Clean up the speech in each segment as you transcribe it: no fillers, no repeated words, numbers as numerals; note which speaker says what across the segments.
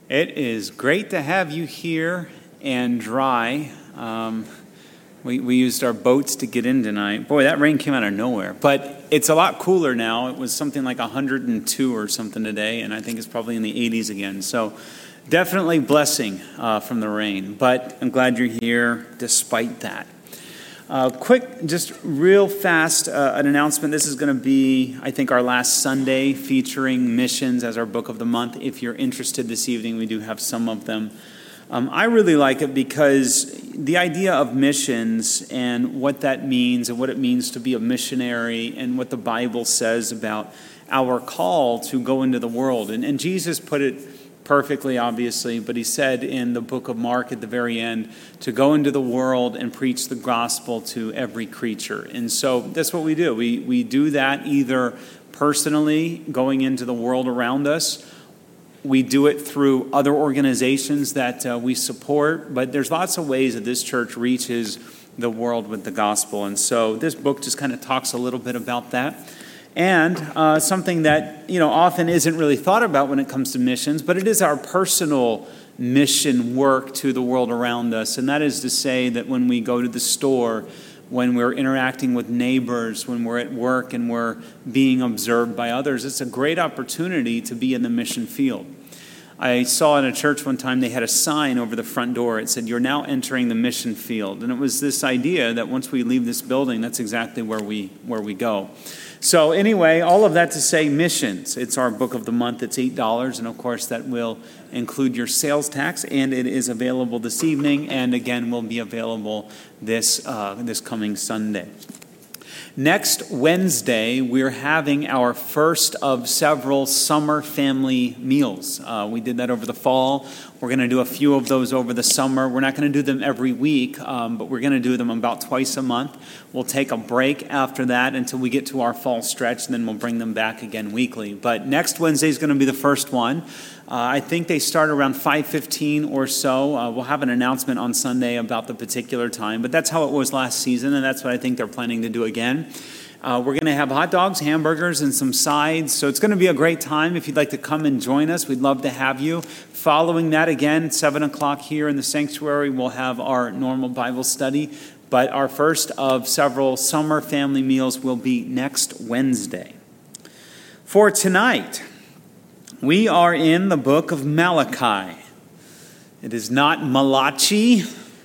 Speaker 1: It is great to have you here and dry. We used our boats to get in tonight. Boy, that rain came out of nowhere. But it's a lot cooler now. It was something like 102 or something today, and I think it's probably in the 80s again. So definitely blessing from the rain. But I'm glad you're here despite that. Quick, just real fast, an announcement. This is going to be, I think, our last Sunday featuring missions as our book of the month. If you're interested this evening, we do have some of them. I really like it because the idea of missions and what that means and what it means to be a missionary and what the Bible says about our call to go into the world. And Jesus put it perfectly, obviously, but he said in the book of Mark at the very end to go into the world and preach the gospel to every creature. And so that's what we do. We do that either personally, going into the world around us. We do it through other organizations that we support, but there's lots of ways that this church reaches the world with the gospel. And so this book just kind of talks a little bit about that. And something that, often isn't really thought about when it comes to missions, but it is our personal mission work to the world around us. And that is to say that when we go to the store, when we're interacting with neighbors, when we're at work and we're being observed by others, it's a great opportunity to be in the mission field. I saw in a church one time they had a sign over the front door. It said, "You're now entering the mission field." And it was this idea that once we leave this building, that's exactly where we go. So anyway, all of that to say missions. It's our book of the month. It's $8. And of course, that will include your sales tax. And it is available this evening. And again, will be available this coming Sunday. Next Wednesday, we're having our first of several summer family meals. We did that over the fall. We're going to do a few of those over the summer. We're not going to do them every week, but we're going to do them about twice a month. We'll take a break after that until we get to our fall stretch, and then we'll bring them back again weekly. But next Wednesday is going to be the first one. I think they start around 5:15 or so. We'll have an announcement on Sunday about the particular time, but that's how it was last season, and that's what I think they're planning to do again. We're going to have hot dogs, hamburgers, and some sides, so it's going to be a great time. If you'd like to come and join us, we'd love to have you. Following that, again, 7 o'clock here in the sanctuary, we'll have our normal Bible study, but our first of several summer family meals will be next Wednesday. For tonight, we are in the book of Malachi. It is not Malachi.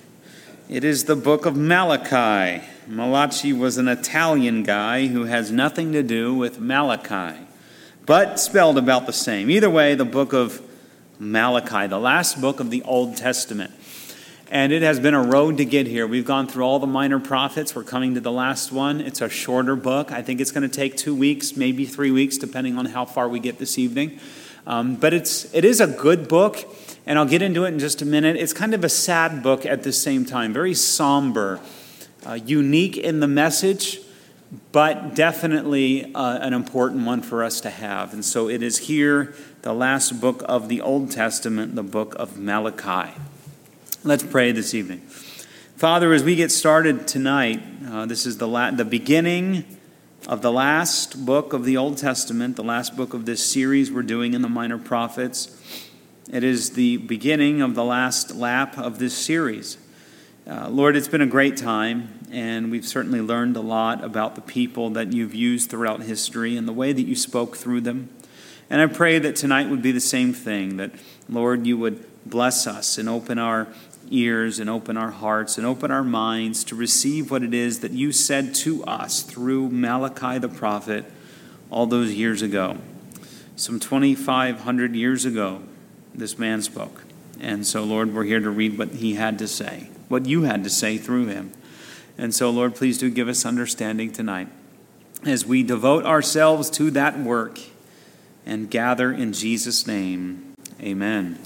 Speaker 1: It is the book of Malachi. Malachi was an Italian guy who has nothing to do with Malachi, but spelled about the same. Either way, the book of Malachi, the last book of the Old Testament. And it has been a road to get here. We've gone through all the minor prophets. We're coming to the last one. It's a shorter book. I think it's going to take 2 weeks, maybe 3 weeks, depending on how far we get this evening. But it is a good book, and I'll get into it in just a minute. It's kind of a sad book at the same time, very somber, unique in the message, but definitely an important one for us to have. And so it is here, the last book of the Old Testament, the book of Malachi. Let's pray this evening. Father, as we get started tonight, this is the beginning of the last book of the Old Testament, the last book of this series we're doing in the Minor Prophets. It is the beginning of the last lap of this series. Lord, it's been a great time, and we've certainly learned a lot about the people that you've used throughout history and the way that you spoke through them. And I pray that tonight would be the same thing, that, Lord, you would bless us and open our ears and open our hearts and open our minds to receive what it is that you said to us through Malachi the prophet all those years ago. Some 2,500 years ago, this man spoke. And so, Lord, we're here to read what he had to say, what you had to say through him. And so, Lord, please do give us understanding tonight as we devote ourselves to that work and gather in Jesus' name. Amen.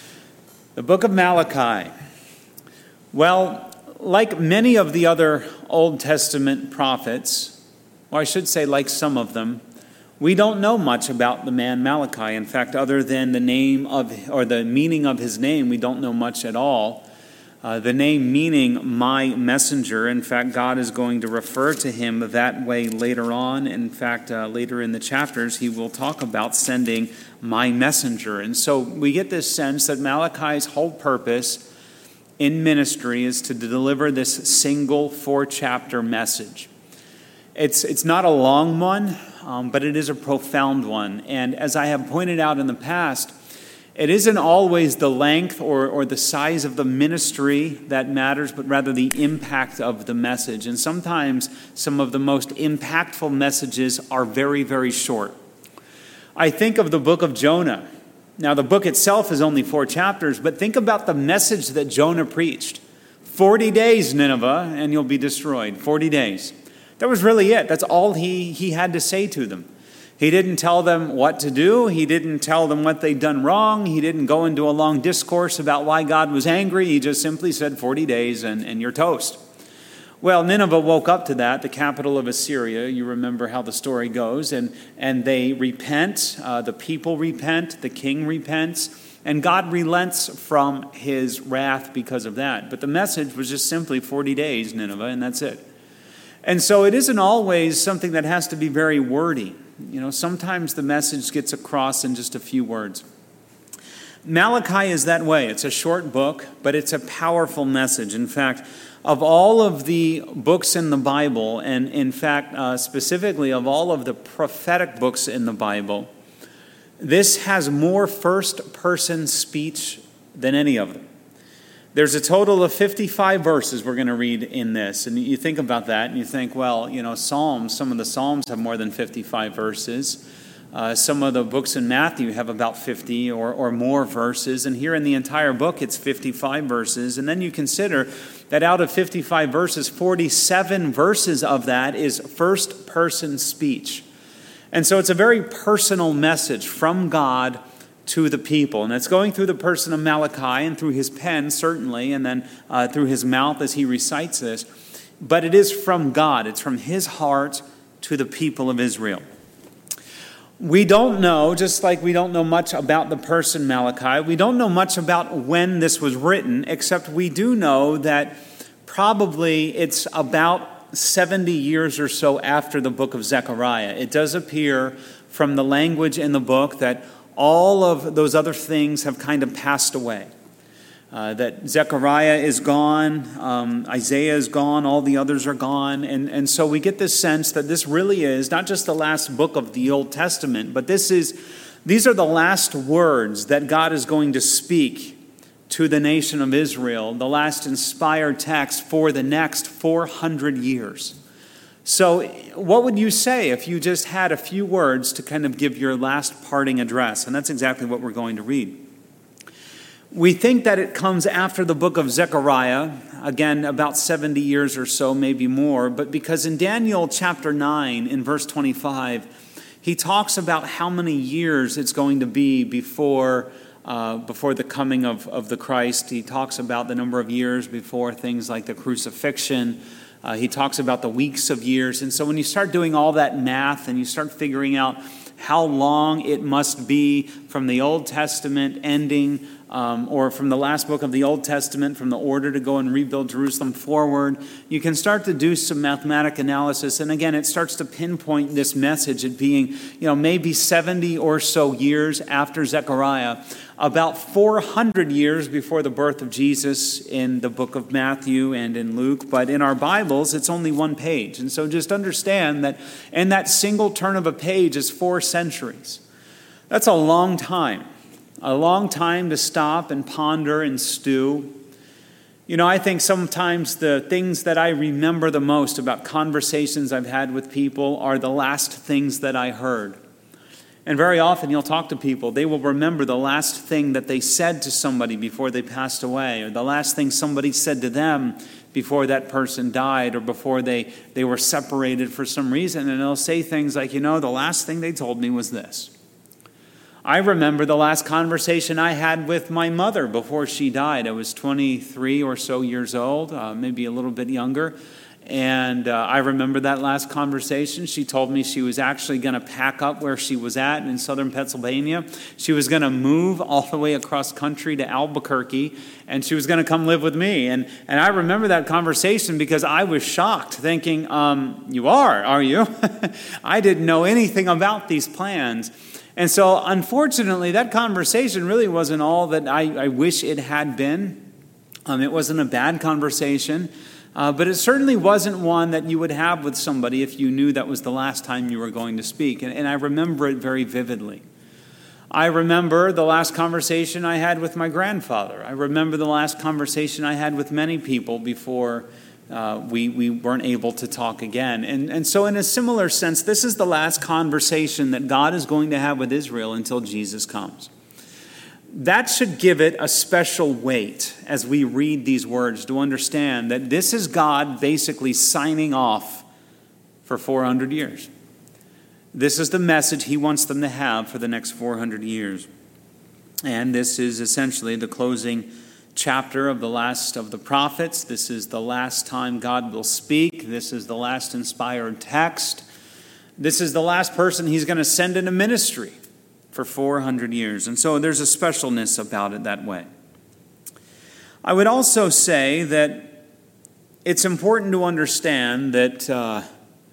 Speaker 1: The book of Malachi. Well, like many of the other Old Testament prophets, or I should say like some of them, we don't know much about the man Malachi. In fact, other than the name of, or the meaning of his name, we don't know much at all. The name meaning my messenger. In fact, God is going to refer to him that way later on. In fact, later in the chapters, he will talk about sending my messenger. And so we get this sense that Malachi's whole purpose in ministry is to deliver this single 4-chapter message. It's not a long one, but it is a profound one. And as I have pointed out in the past, it isn't always the length or the size of the ministry that matters, but rather the impact of the message. And sometimes some of the most impactful messages are very, very short. I think of the book of Jonah. Now, the book itself is only 4 chapters, but think about the message that Jonah preached. 40 days, Nineveh, and you'll be destroyed. 40 days. That was really it. That's all he had to say to them. He didn't tell them what to do. He didn't tell them what they'd done wrong. He didn't go into a long discourse about why God was angry. He just simply said 40 days and you're toast. Well, Nineveh woke up to that, the capital of Assyria. You remember how the story goes. And they repent. The people repent. The king repents. And God relents from his wrath because of that. But the message was just simply 40 days, Nineveh, and that's it. And so it isn't always something that has to be very wordy. Sometimes the message gets across in just a few words. Malachi is that way. It's a short book, but it's a powerful message. In fact, of all of the books in the Bible, and in fact, specifically of all of the prophetic books in the Bible, this has more first-person speech than any of them. There's a total of 55 verses we're going to read in this. And you think about that and you think, well, Psalms, some of the Psalms have more than 55 verses. Some of the books in Matthew have about 50 or more verses. And here in the entire book, it's 55 verses. And then you consider that out of 55 verses, 47 verses of that is first-person speech. And so it's a very personal message from God to the people. And it's going through the person of Malachi and through his pen, certainly, and then through his mouth as he recites this. But it is from God. It's from his heart to the people of Israel. We don't know, just like we don't know much about the person Malachi, we don't know much about when this was written, except we do know that probably it's about 70 years or so after the book of Zechariah. It does appear from the language in the book that all of those other things have kind of passed away. That Zechariah is gone, Isaiah is gone, all the others are gone. And so we get this sense that this really is not just the last book of the Old Testament, but these are the last words that God is going to speak to the nation of Israel, the last inspired text for the next 400 years. So what would you say if you just had a few words to kind of give your last parting address? And that's exactly what we're going to read. We think that it comes after the book of Zechariah, again, about 70 years or so, maybe more, but because in Daniel chapter 9, in verse 25, he talks about how many years it's going to be before the coming of the Christ. He talks about the number of years before things like the crucifixion. He talks about the weeks of years. And so when you start doing all that math and you start figuring out how long it must be from the Old Testament ending, or from the last book of the Old Testament, from the order to go and rebuild Jerusalem forward, you can start to do some mathematic analysis. And again, it starts to pinpoint this message at being, maybe 70 or so years after Zechariah, about 400 years before the birth of Jesus in the book of Matthew and in Luke. But in our Bibles, it's only one page. And so just understand that in that single turn of a page is 4 centuries. That's a long time. A long time to stop and ponder and stew. I think sometimes the things that I remember the most about conversations I've had with people are the last things that I heard. And very often you'll talk to people, they will remember the last thing that they said to somebody before they passed away, or the last thing somebody said to them before that person died, or before they were separated for some reason. And they'll say things like, the last thing they told me was this. I remember the last conversation I had with my mother before she died. I was 23 or so years old, maybe a little bit younger. And I remember that last conversation. She told me she was actually going to pack up where she was at in southern Pennsylvania. She was going to move all the way across country to Albuquerque, and she was going to come live with me. And I remember that conversation because I was shocked, thinking, you are you? I didn't know anything about these plans. And so, unfortunately, that conversation really wasn't all that I wish it had been. It wasn't a bad conversation. But it certainly wasn't one that you would have with somebody if you knew that was the last time you were going to speak. And I remember it very vividly. I remember the last conversation I had with my grandfather. I remember the last conversation I had with many people before we weren't able to talk again. And so in a similar sense, this is the last conversation that God is going to have with Israel until Jesus comes. That should give it a special weight as we read these words to understand that this is God basically signing off for 400 years. This is the message he wants them to have for the next 400 years. And this is essentially the closing chapter of the last of the prophets. This is the last time God will speak. This is the last inspired text. This is the last person he's going to send into ministry for 400 years. And so there's a specialness about it that way. I would also say that it's important to understand that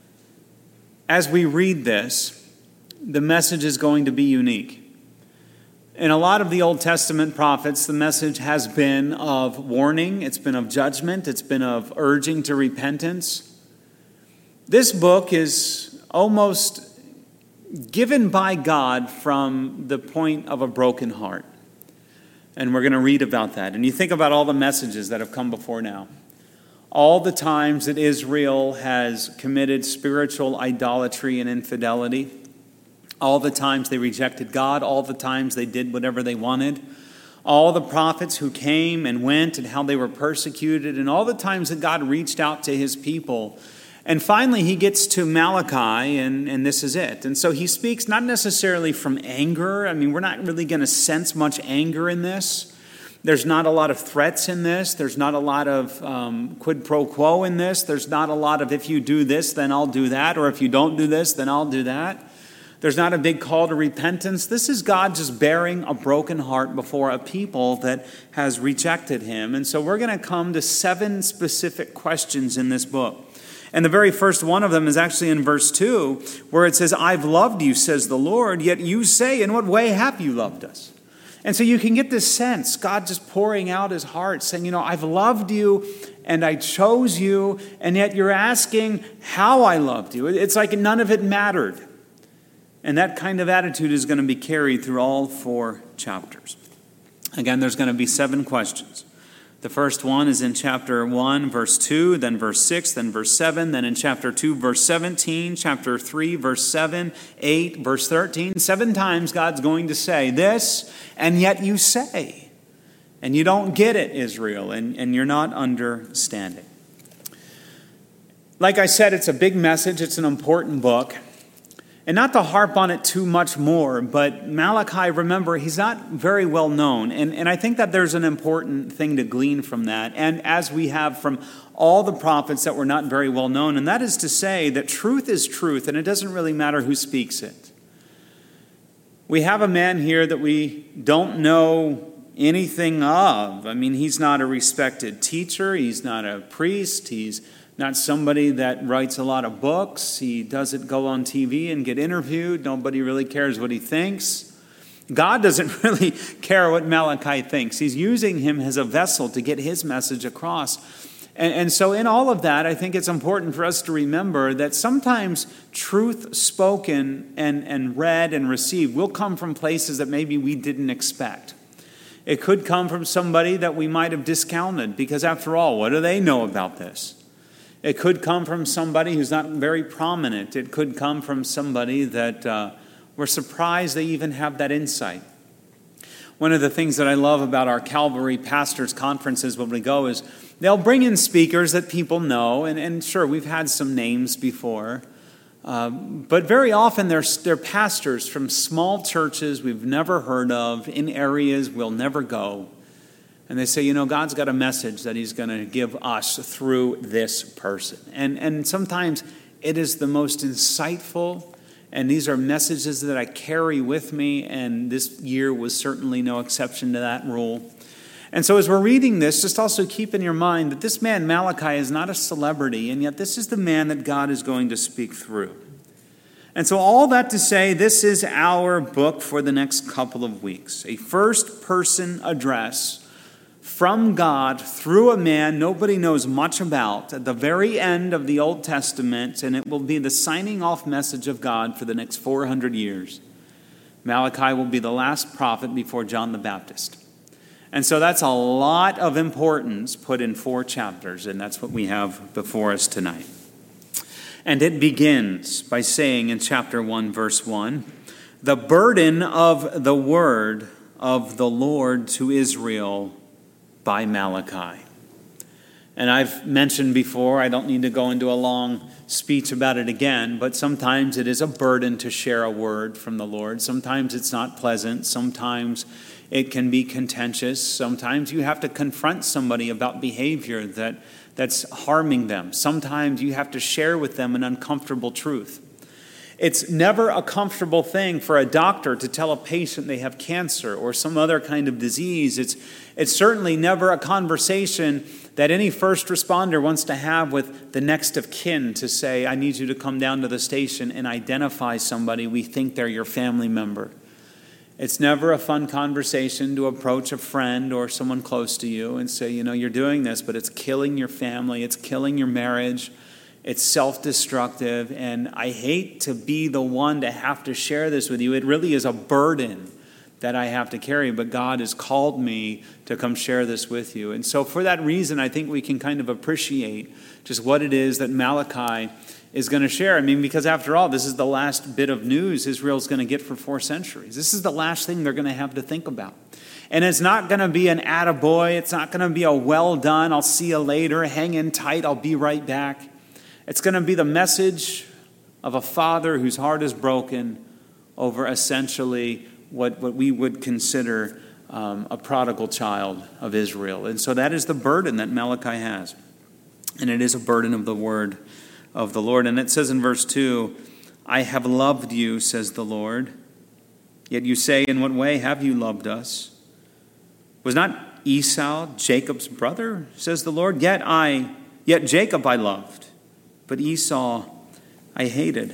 Speaker 1: as we read this, the message is going to be unique. In a lot of the Old Testament prophets, the message has been of warning, it's been of judgment, it's been of urging to repentance. This book is almost given by God from the point of a broken heart. And we're going to read about that. And you think about all the messages that have come before now. All the times that Israel has committed spiritual idolatry and infidelity. All the times they rejected God. All the times they did whatever they wanted. All the prophets who came and went and how they were persecuted. And all the times that God reached out to his people. And finally, he gets to Malachi, and this is it. And so he speaks not necessarily from anger. I mean, we're not really going to sense much anger in this. There's not a lot of threats in this. There's not a lot of quid pro quo in this. There's not a lot of if you do this, then I'll do that. Or if you don't do this, then I'll do that. There's not a big call to repentance. This is God just bearing a broken heart before a people that has rejected him. And so we're going to come to 7 specific questions in this book. And the very first one of them is actually in verse 2, where it says, I've loved you, says the Lord, yet you say, in what way have you loved us? And so you can get this sense, God just pouring out his heart, saying, I've loved you, and I chose you, and yet you're asking how I loved you. It's like none of it mattered. And that kind of attitude is going to be carried through all 4 chapters. Again, there's going to be 7 questions. The first one is in chapter 1, verse 2, then verse 6, then verse 7, then in chapter 2, verse 17, chapter 3, verse 7, 8, verse 13. 7 times God's going to say this, and yet you say. And you don't get it, Israel, and you're not understanding. Like I said, it's a big message. It's an important book. And not to harp on it too much more, but Malachi, remember, he's not very well known. And I think that there's an important thing to glean from that, and as we have from all the prophets that were not very well known, and that is to say that truth is truth, and it doesn't really matter who speaks it. We have a man here that we don't know anything of. I mean, he's not a respected teacher. He's not a priest. He's not somebody that writes a lot of books. He doesn't go on TV and get interviewed. Nobody really cares what he thinks. God doesn't really care what Malachi thinks. He's using him as a vessel to get his message across. And so in all of that, I think it's important for us to remember that sometimes truth spoken and read and received will come from places that maybe we didn't expect. It could come from somebody that we might have discounted because after all, what do they know about this? It could come from somebody who's not very prominent. It could come from somebody that we're surprised they even have that insight. One of the things that I love about our Calvary Pastors Conferences when we go is they'll bring in speakers that people know. And sure, we've had some names before. But very often they're pastors from small churches we've never heard of in areas we'll never go. And they say, God's got a message that he's going to give us through this person. And sometimes it is the most insightful, and these are messages that I carry with me, and this year was certainly no exception to that rule. And so as we're reading this, just also keep in your mind that this man, Malachi, is not a celebrity, and yet this is the man that God is going to speak through. And so all that to say, this is our book for the next couple of weeks. A first-person address from God through a man nobody knows much about at the very end of the Old Testament, and it will be the signing off message of God for the next 400 years. Malachi will be the last prophet before John the Baptist. And so that's a lot of importance put in 4 chapters, and that's what we have before us tonight. And it begins by saying in chapter 1, verse 1, the burden of the word of the Lord to Israel by Malachi. And I've mentioned before, I don't need to go into a long speech about it again, but sometimes it is a burden to share a word from the Lord. Sometimes it's not pleasant. Sometimes it can be contentious. Sometimes you have to confront somebody about behavior that's harming them. Sometimes you have to share with them an uncomfortable truth. It's never a comfortable thing for a doctor to tell a patient they have cancer or some other kind of disease. It's certainly never a conversation that any first responder wants to have with the next of kin to say, I need you to come down to the station and identify somebody. We think they're your family member. It's never a fun conversation to approach a friend or someone close to you and say, you're doing this, but it's killing your family. It's killing your marriage. It's self-destructive, and I hate to be the one to have to share this with you. It really is a burden that I have to carry, but God has called me to come share this with you. And so for that reason, I think we can kind of appreciate just what it is that Malachi is going to share. Because after all, this is the last bit of news Israel's going to get for 4 centuries. This is the last thing they're going to have to think about. And it's not going to be an attaboy. It's not going to be a well done, I'll see you later, hang in tight, I'll be right back. It's going to be the message of a father whose heart is broken over essentially what we would consider a prodigal child of Israel. And so that is the burden that Malachi has. And it is a burden of the word of the Lord. And it says in verse 2, I have loved you, says the Lord. Yet you say, in what way have you loved us? Was not Esau Jacob's brother, says the Lord? Yet Jacob I loved, but Esau I hated.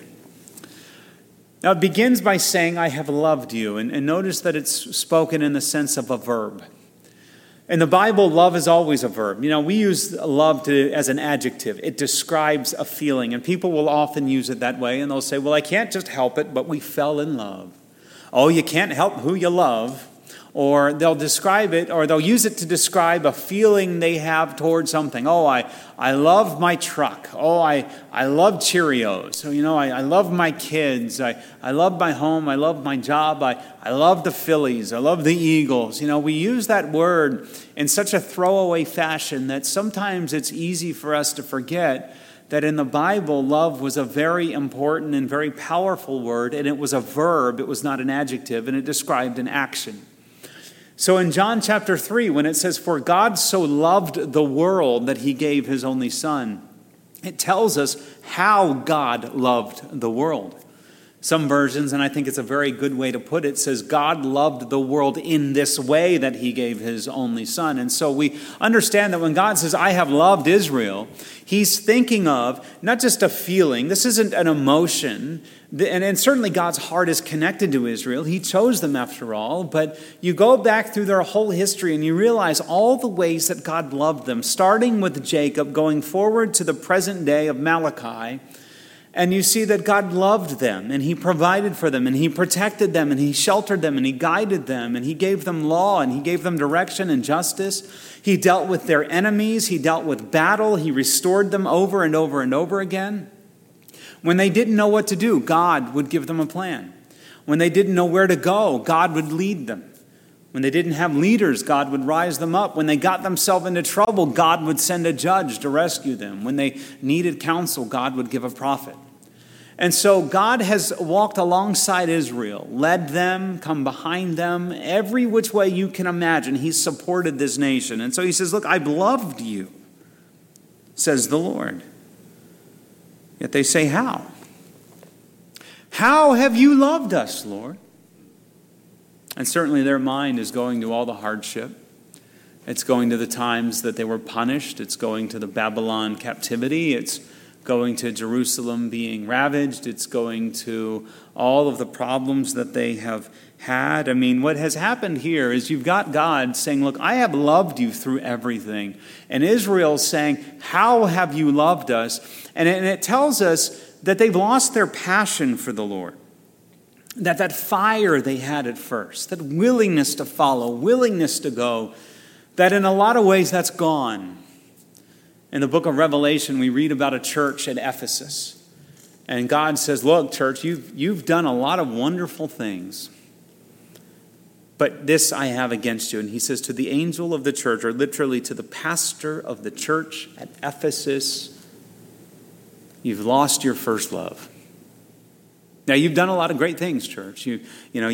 Speaker 1: Now it begins by saying, I have loved you. And notice that it's spoken in the sense of a verb. In the Bible, love is always a verb. We use love as an adjective. It describes a feeling. And people will often use it that way. And they'll say, well, I can't just help it, but we fell in love. Oh, you can't help who you love. Or they'll describe it, or they'll use it to describe a feeling they have towards something. Oh, I love my truck. Oh, I love Cheerios. So, I love my kids. I love my home. I love my job. I love the Phillies. I love the Eagles. We use that word in such a throwaway fashion that sometimes it's easy for us to forget that in the Bible, love was a very important and very powerful word, and it was a verb. It was not an adjective, and it described an action. So in John chapter 3, when it says, for God so loved the world that he gave his only son, it tells us how God loved the world. Some versions, and I think it's a very good way to put it, says God loved the world in this way that he gave his only son. And so we understand that when God says, I have loved Israel, he's thinking of not just a feeling. This isn't an emotion. And certainly God's heart is connected to Israel. He chose them after all. But you go back through their whole history and you realize all the ways that God loved them, starting with Jacob, going forward to the present day of Malachi. And you see that God loved them, and he provided for them, and he protected them, and he sheltered them, and he guided them, and he gave them law, and he gave them direction and justice. He dealt with their enemies. He dealt with battle. He restored them over and over and over again. When they didn't know what to do, God would give them a plan. When they didn't know where to go, God would lead them. When they didn't have leaders, God would rise them up. When they got themselves into trouble, God would send a judge to rescue them. When they needed counsel, God would give a prophet. And so God has walked alongside Israel, led them, come behind them, every which way you can imagine. He's supported this nation. And so he says, look, I've loved you, says the Lord. Yet they say, how? How have you loved us, Lord? And certainly their mind is going to all the hardship. It's going to the times that they were punished. It's going to the Babylon captivity. It's going to Jerusalem being ravaged. It's going to all of the problems that they have had. I mean, what has happened here is you've got God saying, look, I have loved you through everything. And Israel saying, how have you loved us? And it tells us that they've lost their passion for the Lord. That fire they had at first, that willingness to follow, willingness to go, that in a lot of ways that's gone. In the book of Revelation, we read about a church at Ephesus. And God says, look, church, you've done a lot of wonderful things. But this I have against you. And he says to the angel of the church, or literally to the pastor of the church at Ephesus, you've lost your first love. Now, you've done a lot of great things, church. You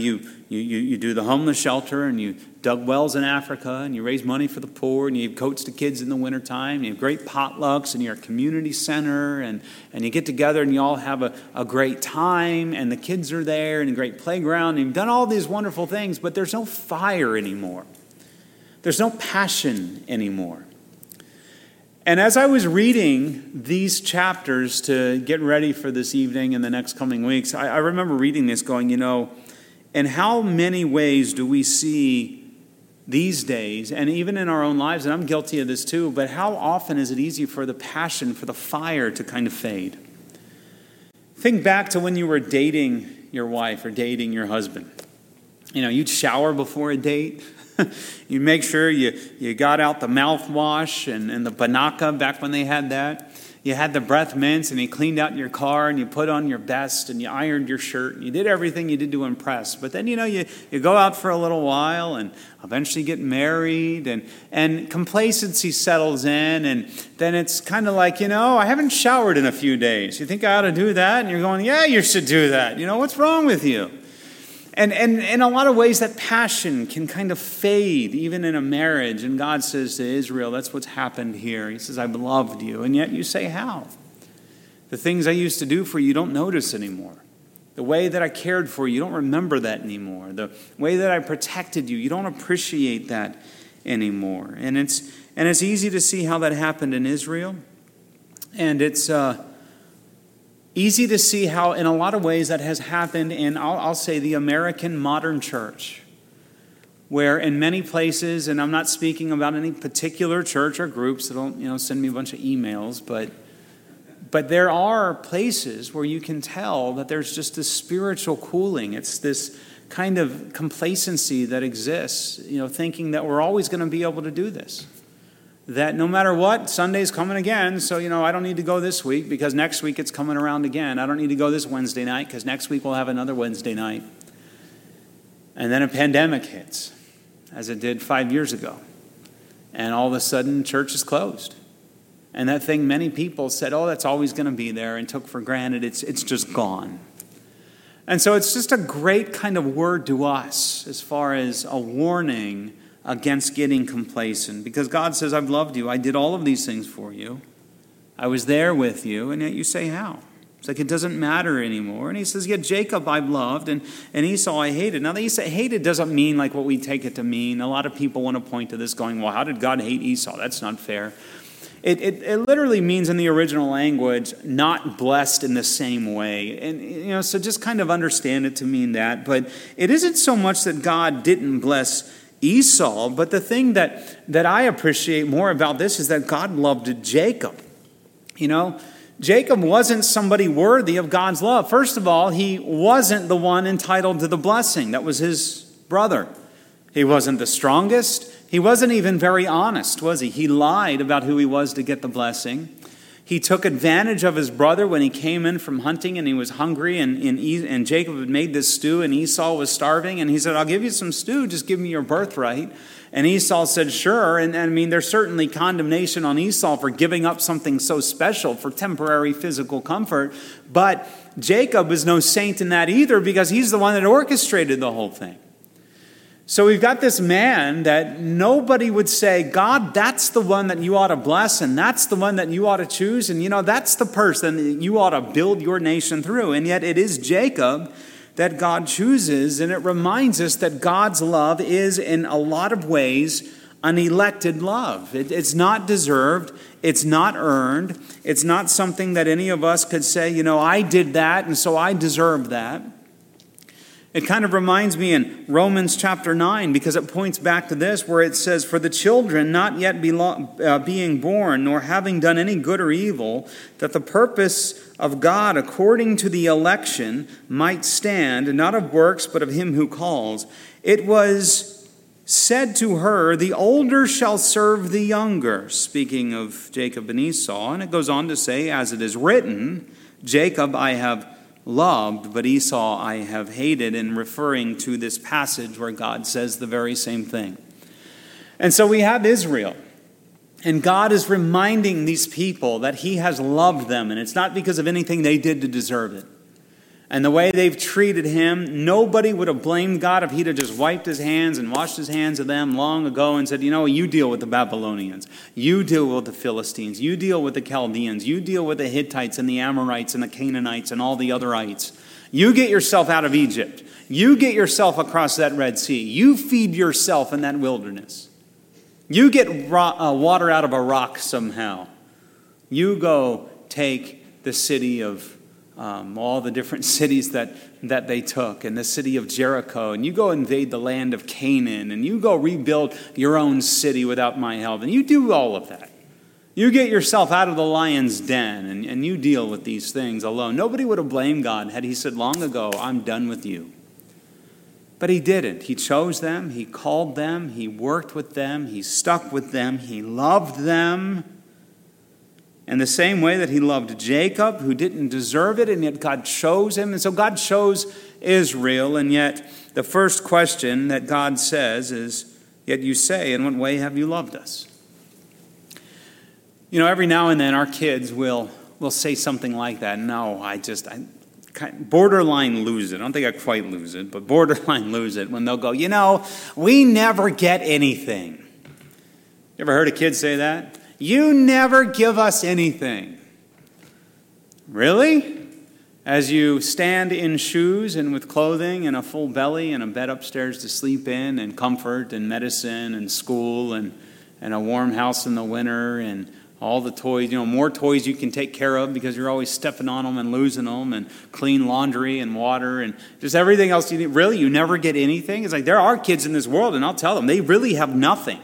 Speaker 1: do the homeless shelter, and you dug wells in Africa, and you raise money for the poor, and you coach the kids in the wintertime, and you have great potlucks, and you're a community center, and you get together, and you all have a great time, and the kids are there, and a great playground, and you've done all these wonderful things, but there's no fire anymore. There's no passion anymore. And as I was reading these chapters to get ready for this evening and the next coming weeks, I remember reading this going, in how many ways do we see these days, and even in our own lives, and I'm guilty of this too, but how often is it easy for the passion, for the fire to kind of fade? Think back to when you were dating your wife or dating your husband. You'd shower before a date. You make sure you got out the mouthwash and the Banaka back when they had that. You had the breath mints, and you cleaned out your car, and you put on your best, and you ironed your shirt, and you did everything you did to impress. But then, you go out for a little while and eventually get married, and complacency settles in, and then it's kind of like, I haven't showered in a few days. You think I ought to do that? And you're going, yeah, you should do that. What's wrong with you? And in a lot of ways, that passion can kind of fade, even in a marriage. And God says to Israel, that's what's happened here. He says, I've loved you. And yet you say, how? The things I used to do for you, you don't notice anymore. The way that I cared for you, you don't remember that anymore. The way that I protected you, you don't appreciate that anymore. And it's easy to see how that happened in Israel. And it's easy to see how, in a lot of ways, that has happened in, I'll say, the American modern church, where in many places, and I'm not speaking about any particular church or groups, so don't send me a bunch of emails, but there are places where you can tell that there's just this spiritual cooling. It's this kind of complacency that exists, thinking that we're always going to be able to do this. That no matter what, Sunday's coming again, so, I don't need to go this week because next week it's coming around again. I don't need to go this Wednesday night because next week we'll have another Wednesday night. And then a pandemic hits, as it did 5 years ago. And all of a sudden, church is closed. And that thing many people said, that's always going to be there, and took for granted, it's just gone. And so it's just a great kind of word to us as far as a warning against getting complacent, because God says, I've loved you. I did all of these things for you. I was there with you, and yet you say, how? It's like it doesn't matter anymore. And he says, Jacob I've loved, and Esau I hated. Now, the Esau hated doesn't mean like what we take it to mean. A lot of people want to point to this going, well, how did God hate Esau? That's not fair. It literally means in the original language, not blessed in the same way. And, so just kind of understand it to mean that. But it isn't so much that God didn't bless Esau, but the thing that I appreciate more about this is that God loved Jacob. Jacob wasn't somebody worthy of God's love. First of all, he wasn't the one entitled to the blessing. That was his brother. He wasn't the strongest. He wasn't even very honest, was he? He lied about who he was to get the blessing. He took advantage of his brother when he came in from hunting and he was hungry, and Jacob had made this stew and Esau was starving, and he said, I'll give you some stew, just give me your birthright. And Esau said, sure. And I mean, there's certainly condemnation on Esau for giving up something so special for temporary physical comfort. But Jacob is no saint in that either, because he's the one that orchestrated the whole thing. So we've got this man that nobody would say, God, that's the one that you ought to bless, and that's the one that you ought to choose, and that's the person that you ought to build your nation through. And yet it is Jacob that God chooses, and it reminds us that God's love is in a lot of ways an elected love. It's not deserved, it's not earned, it's not something that any of us could say, I did that, and so I deserve that. It kind of reminds me in Romans chapter 9, because it points back to this, where it says, for the children not yet being born, nor having done any good or evil, that the purpose of God according to the election might stand, not of works, but of him who calls. It was said to her, the older shall serve the younger, speaking of Jacob and Esau. And it goes on to say, as it is written, Jacob I have loved, but Esau I have hated, in referring to this passage where God says the very same thing. And so we have Israel, and God is reminding these people that he has loved them, and it's not because of anything they did to deserve it. And the way they've treated him, nobody would have blamed God if he'd have just wiped his hands and washed his hands of them long ago and said, you deal with the Babylonians, you deal with the Philistines, you deal with the Chaldeans, you deal with the Hittites and the Amorites and the Canaanites and all the otherites. You get yourself out of Egypt. You get yourself across that Red Sea. You feed yourself in that wilderness. You get water out of a rock somehow. You go take the city of all the different cities that they took, and the city of Jericho, and you go invade the land of Canaan, and you go rebuild your own city without my help, and you do all of that. You get yourself out of the lion's den, and you deal with these things alone. Nobody would have blamed God had he said long ago, I'm done with you. But he didn't. He chose them, he called them, he worked with them, he stuck with them, he loved them. In the same way that he loved Jacob, who didn't deserve it, and yet God chose him. And so God chose Israel, and yet the first question that God says is, yet you say, in what way have you loved us? Every now and then our kids will say something like that. No, I borderline lose it. I don't think I quite lose it, but borderline lose it when they'll go, we never get anything. You ever heard a kid say that? You never give us anything. Really? As you stand in shoes and with clothing and a full belly and a bed upstairs to sleep in and comfort and medicine and school and a warm house in the winter and all the toys, more toys you can take care of because you're always stepping on them and losing them, and clean laundry and water and just everything else you need. Really? You never get anything? It's like there are kids in this world, and I'll tell them, they really have nothing.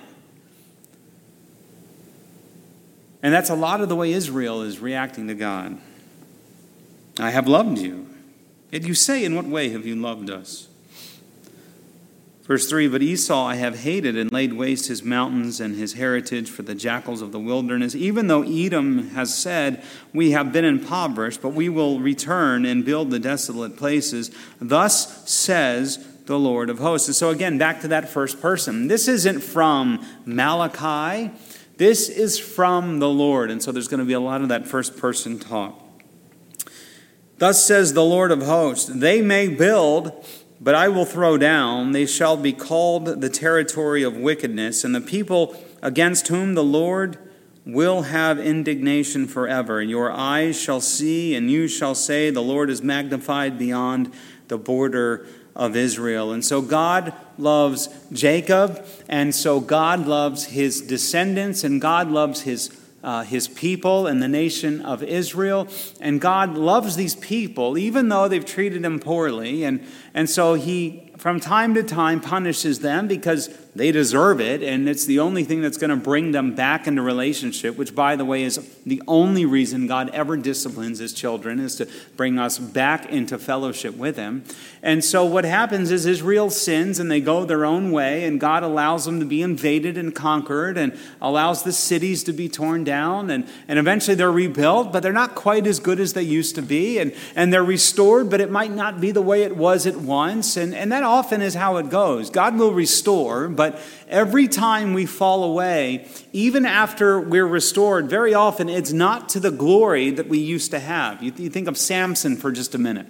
Speaker 1: And that's a lot of the way Israel is reacting to God. I have loved you. Yet you say, in what way have you loved us? Verse 3, but Esau I have hated and laid waste his mountains and his heritage for the jackals of the wilderness. Even though Edom has said, we have been impoverished, but we will return and build the desolate places. Thus says the Lord of hosts. And so again, back to that first person. This isn't from Malachi. This is from the Lord, and so there's going to be a lot of that first person talk. Thus says the Lord of hosts, they may build, but I will throw down. They shall be called the territory of wickedness, and the people against whom the Lord will have indignation forever. Your eyes shall see, and you shall say, the Lord is magnified beyond the border of Israel. And so God loves Jacob, and so God loves his descendants, and God loves his people and the nation of Israel. And God loves these people, even though they've treated him poorly. And so he from time to time punishes them because they deserve it, and it's the only thing that's going to bring them back into relationship, which, by the way, is the only reason God ever disciplines his children, is to bring us back into fellowship with him. And so what happens is Israel sins, and they go their own way, and God allows them to be invaded and conquered, and allows the cities to be torn down, and eventually they're rebuilt, but they're not quite as good as they used to be, and they're restored, but it might not be the way it was at once, and that often is how it goes. God will restore, but every time we fall away, even after we're restored, very often it's not to the glory that we used to have. You think of Samson for just a minute.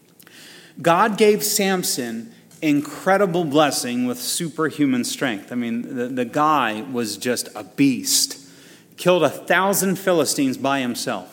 Speaker 1: God gave Samson incredible blessing with superhuman strength. I mean, the guy was just a beast. Killed 1,000 Philistines by himself.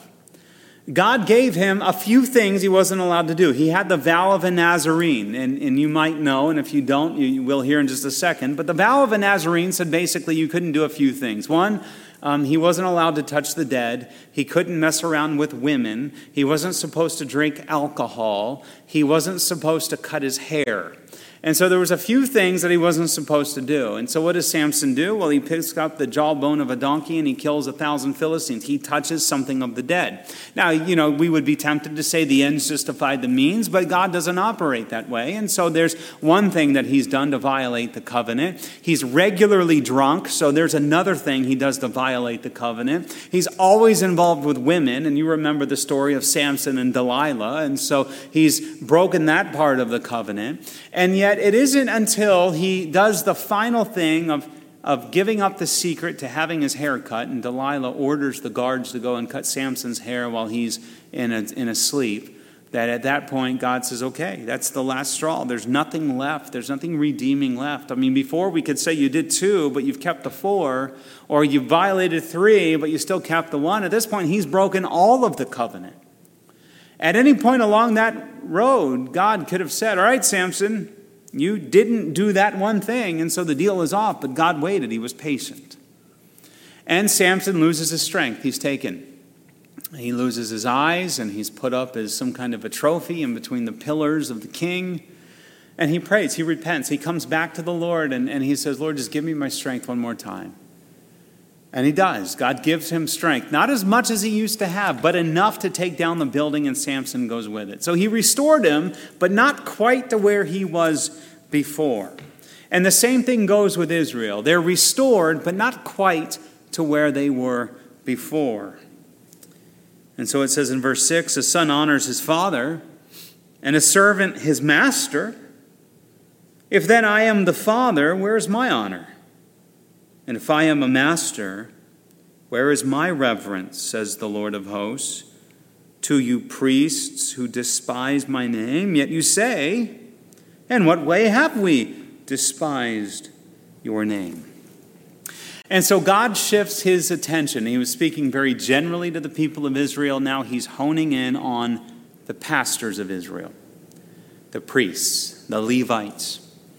Speaker 1: God gave him a few things he wasn't allowed to do. He had the vow of a Nazarene, and you might know, and if you don't, you will hear in just a second. But the vow of a Nazarene said basically you couldn't do a few things. One, he wasn't allowed to touch the dead. He couldn't mess around with women. He wasn't supposed to drink alcohol. He wasn't supposed to cut his hair. And so there was a few things that he wasn't supposed to do. And so what does Samson do? Well, he picks up the jawbone of a donkey and he kills 1,000 Philistines. He touches something of the dead. Now, we would be tempted to say the ends justified the means, but God doesn't operate that way. And so there's one thing that he's done to violate the covenant. He's regularly drunk, so there's another thing he does to violate the covenant. He's always involved with women, and you remember the story of Samson and Delilah, and so he's broken that part of the covenant. And yet it isn't until he does the final thing of giving up the secret to having his hair cut, and Delilah orders the guards to go and cut Samson's hair while he's in a sleep, that at that point God says, okay, that's the last straw. There's nothing left. There's nothing redeeming left. I mean, before we could say you did 2, but you've kept the 4, or you violated 3, but you still kept the 1. At this point, he's broken all of the covenant. At any point along that road, God could have said, all right, Samson, you didn't do that one thing, and so the deal is off. But God waited. He was patient. And Samson loses his strength. He's taken. He loses his eyes, and he's put up as some kind of a trophy in between the pillars of the king. And he prays. He repents. He comes back to the Lord, and he says, Lord, just give me my strength one more time. And he does. God gives him strength. Not as much as he used to have, but enough to take down the building, and Samson goes with it. So he restored him, but not quite to where he was before. And the same thing goes with Israel. They're restored, but not quite to where they were before. And so it says in verse 6, a son honors his father, and a servant his master. If then I am the father, where is my honor? And if I am a master, where is my reverence, says the Lord of hosts? To you priests who despise my name, yet you say, in what way have we despised your name? And so God shifts his attention. He was speaking very generally to the people of Israel. Now he's honing in on the pastors of Israel, the priests, the Levites.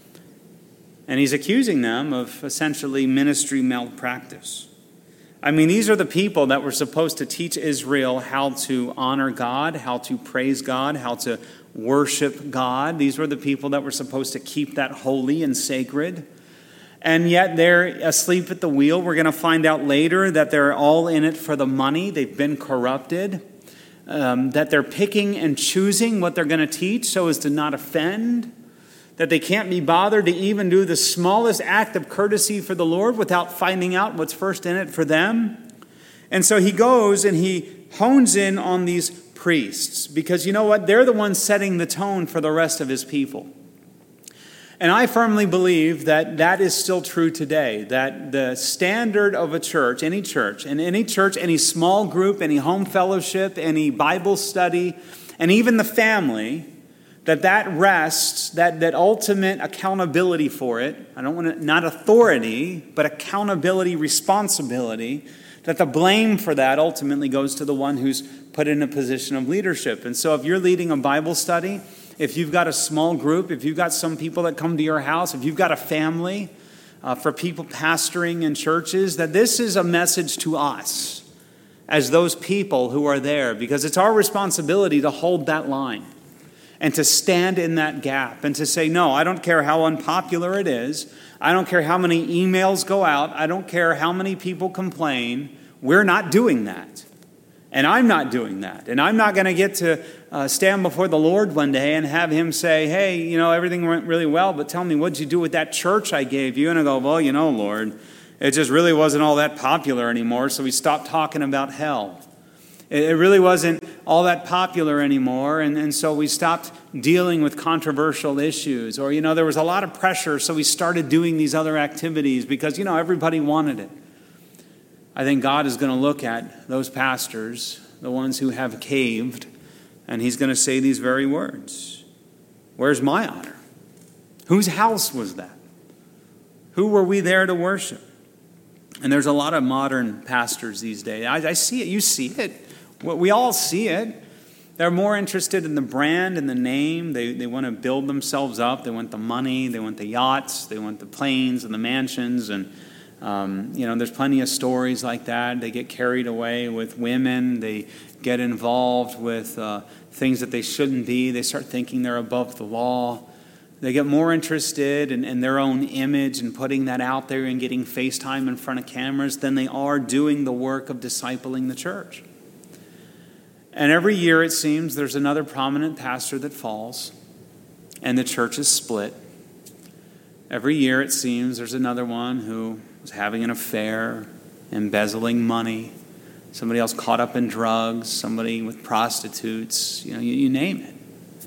Speaker 1: And he's accusing them of essentially ministry malpractice. I mean, these are the people that were supposed to teach Israel how to honor God, how to praise God, how to worship God. These were the people that were supposed to keep that holy and sacred. And yet they're asleep at the wheel. We're going to find out later that they're all in it for the money. They've been corrupted. That they're picking and choosing what they're going to teach so as to not offend. That they can't be bothered to even do the smallest act of courtesy for the Lord without finding out what's first in it for them. And so he goes and he hones in on these priests because you know what? They're the ones setting the tone for the rest of his people. And I firmly believe that that is still true today, that the standard of a church, any small group, any home fellowship, any Bible study, and even the family, that rests, that ultimate accountability for it, I don't want to, not authority, but accountability, responsibility, that the blame for that ultimately goes to the one who's put in a position of leadership. And so if you're leading a Bible study, if you've got a small group, if you've got some people that come to your house, if you've got a family, for people pastoring in churches, that this is a message to us as those people who are there, because it's our responsibility to hold that line. and to stand in that gap and to say, no, I don't care how unpopular it is. I don't care how many emails go out. I don't care how many people complain. We're not doing that. And I'm not doing that. And I'm not going to get to stand before the Lord one day and have him say, hey, everything went really well, but tell me, what'd you do with that church I gave you? And I go, well, Lord, it just really wasn't all that popular anymore, so we stopped talking about hell. It really wasn't all that popular anymore, and so we stopped dealing with controversial issues. Or, there was a lot of pressure, so we started doing these other activities because, everybody wanted it. I think God is going to look at those pastors, the ones who have caved, and he's going to say these very words. Where's my honor? Whose house was that? Who were we there to worship? And there's a lot of modern pastors these days. I see it. You see it. We all see it. They're more interested in the brand and the name. They want to build themselves up. They want the money. They want the yachts. They want the planes and the mansions. And there's plenty of stories like that. They get carried away with women. They get involved with things that they shouldn't be. They start thinking they're above the law. They get more interested in their own image and putting that out there and getting FaceTime in front of cameras than they are doing the work of discipling the church. And every year, it seems, there's another prominent pastor that falls, and the church is split. Every year, it seems, there's another one who was having an affair, embezzling money, somebody else caught up in drugs, somebody with prostitutes, you name it.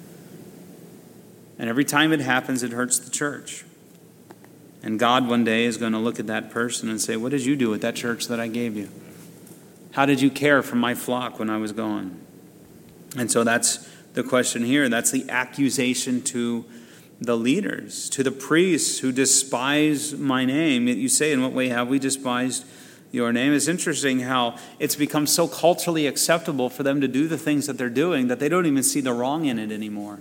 Speaker 1: And every time it happens, it hurts the church. And God one day is going to look at that person and say, what did you do with that church that I gave you? How did you care for my flock when I was gone? And so that's the question here. That's the accusation to the leaders, to the priests who despise my name. You say, in what way have we despised your name? It's interesting how it's become so culturally acceptable for them to do the things that they're doing that they don't even see the wrong in it anymore.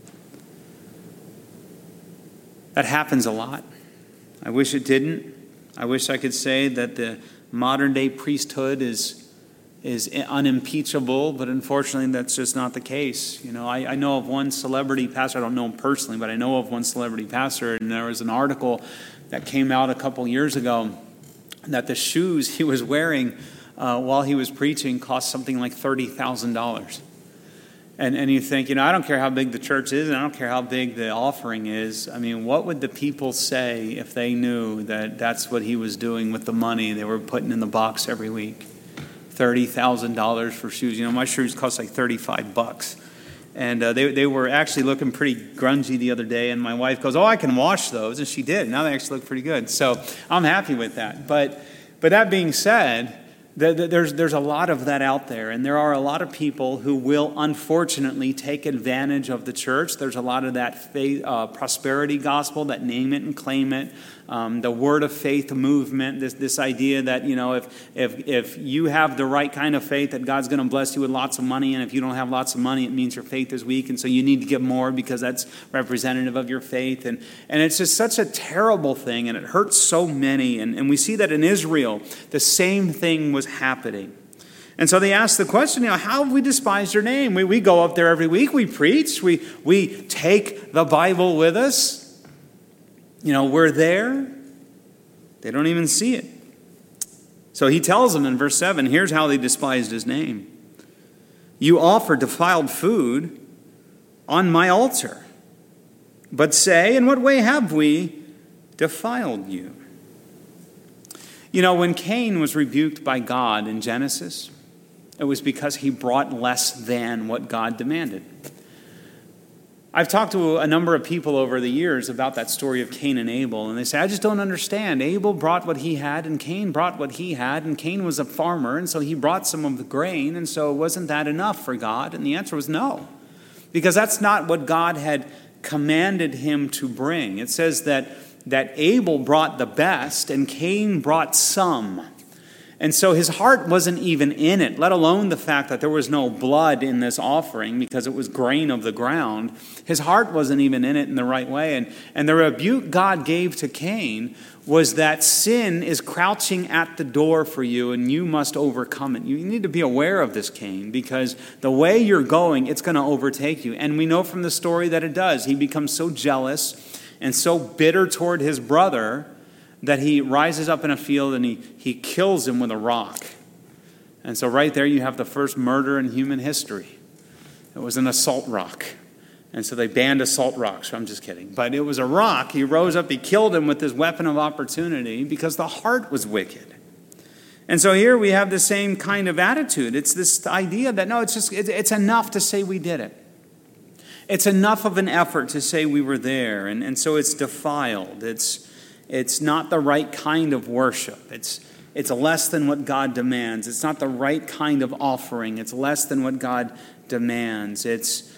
Speaker 1: That happens a lot. I wish it didn't. I wish I could say that the modern day priesthood is unimpeachable, but unfortunately that's just not the case. I know of one celebrity pastor. I don't know him personally, but I know of one celebrity pastor, and there was an article that came out a couple years ago that the shoes he was wearing while he was preaching cost something like $30,000. And you think, I don't care how big the church is, and I don't care how big the offering is. I mean, what would the people say if they knew that that's what he was doing with the money they were putting in the box every week? $30,000 for shoes. My shoes cost like $35. And they were actually looking pretty grungy the other day, and my wife goes, I can wash those. And she did. Now they actually look pretty good. So I'm happy with that. But that being said, there's a lot of that out there, and there are a lot of people who will unfortunately take advantage of the church. There's a lot of that faith, prosperity gospel, that name it and claim it, the word of faith movement, this idea that if you have the right kind of faith, that God's going to bless you with lots of money, and if you don't have lots of money, it means your faith is weak, and so you need to give more because that's representative of your faith, and it's just such a terrible thing, and it hurts so many, and we see that in Israel, the same thing was happening. And so they asked the question, how have we despised your name? We go up there every week, we preach, we take the Bible with us. We're there. They don't even see it. So he tells them in verse 7, here's how they despised his name. You offer defiled food on my altar, but say, in what way have we defiled you? When Cain was rebuked by God in Genesis, it was because he brought less than what God demanded. I've talked to a number of people over the years about that story of Cain and Abel, and they say, I just don't understand. Abel brought what he had, and Cain brought what he had, and Cain was a farmer, and so he brought some of the grain, and so wasn't that enough for God? And the answer was no, because that's not what God had commanded him to bring. It says that Abel brought the best, and Cain brought some. And so his heart wasn't even in it, let alone the fact that there was no blood in this offering because it was grain of the ground. His heart wasn't even in it in the right way. And the rebuke God gave to Cain was that sin is crouching at the door for you and you must overcome it. You need to be aware of this, Cain, because the way you're going, it's going to overtake you. And we know from the story that it does. He becomes so jealous and so bitter toward his brother that he rises up in a field and he kills him with a rock. And so right there you have the first murder in human history. It was an assault rock. And so they banned assault rocks. I'm just kidding. But it was a rock. He rose up, he killed him with his weapon of opportunity because the heart was wicked. And so here we have the same kind of attitude. It's this idea that, no, it's enough to say we did it. It's enough of an effort to say we were there. And so it's defiled. It's not the right kind of worship. It's less than what God demands. It's not the right kind of offering. It's less than what God demands. It's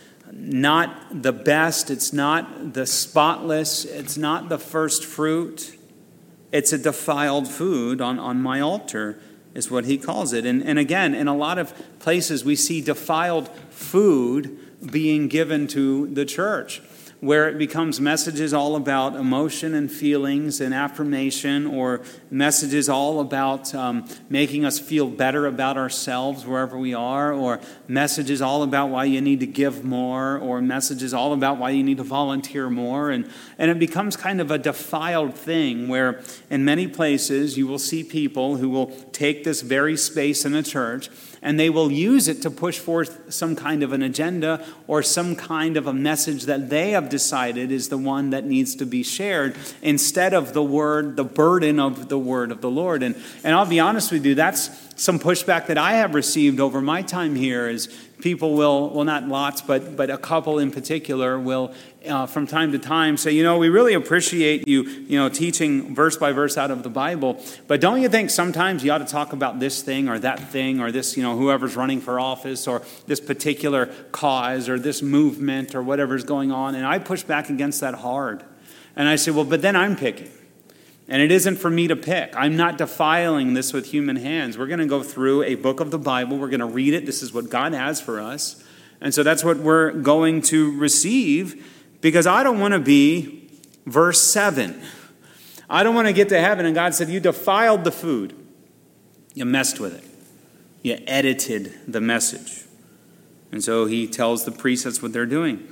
Speaker 1: not the best. It's not the spotless. It's not the first fruit. It's a defiled food on my altar is what he calls it. And again, in a lot of places we see defiled food being given to the church, where it becomes messages all about emotion and feelings and affirmation, or messages all about making us feel better about ourselves wherever we are, or messages all about why you need to give more, or messages all about why you need to volunteer more. And it becomes kind of a defiled thing where in many places you will see people who will take this very space in a church and they will use it to push forth some kind of an agenda or some kind of a message that they have decided is the one that needs to be shared instead of the word, the burden of the word of the Lord. And I'll be honest with you, that's some pushback that I have received over my time here is people will, well, not lots, but a couple in particular will from time to time say, we really appreciate you teaching verse by verse out of the Bible, but don't you think sometimes you ought to talk about this thing or that thing or this, whoever's running for office or this particular cause or this movement or whatever's going on? And I push back against that hard. And I say, well, but then I'm picking. And it isn't for me to pick. I'm not defiling this with human hands. We're going to go through a book of the Bible. We're going to read it. This is what God has for us. And so that's what we're going to receive, because I don't want to be verse 7. I don't want to get to heaven and God said, you defiled the food. You messed with it. You edited the message. And so he tells the priests that's what they're doing.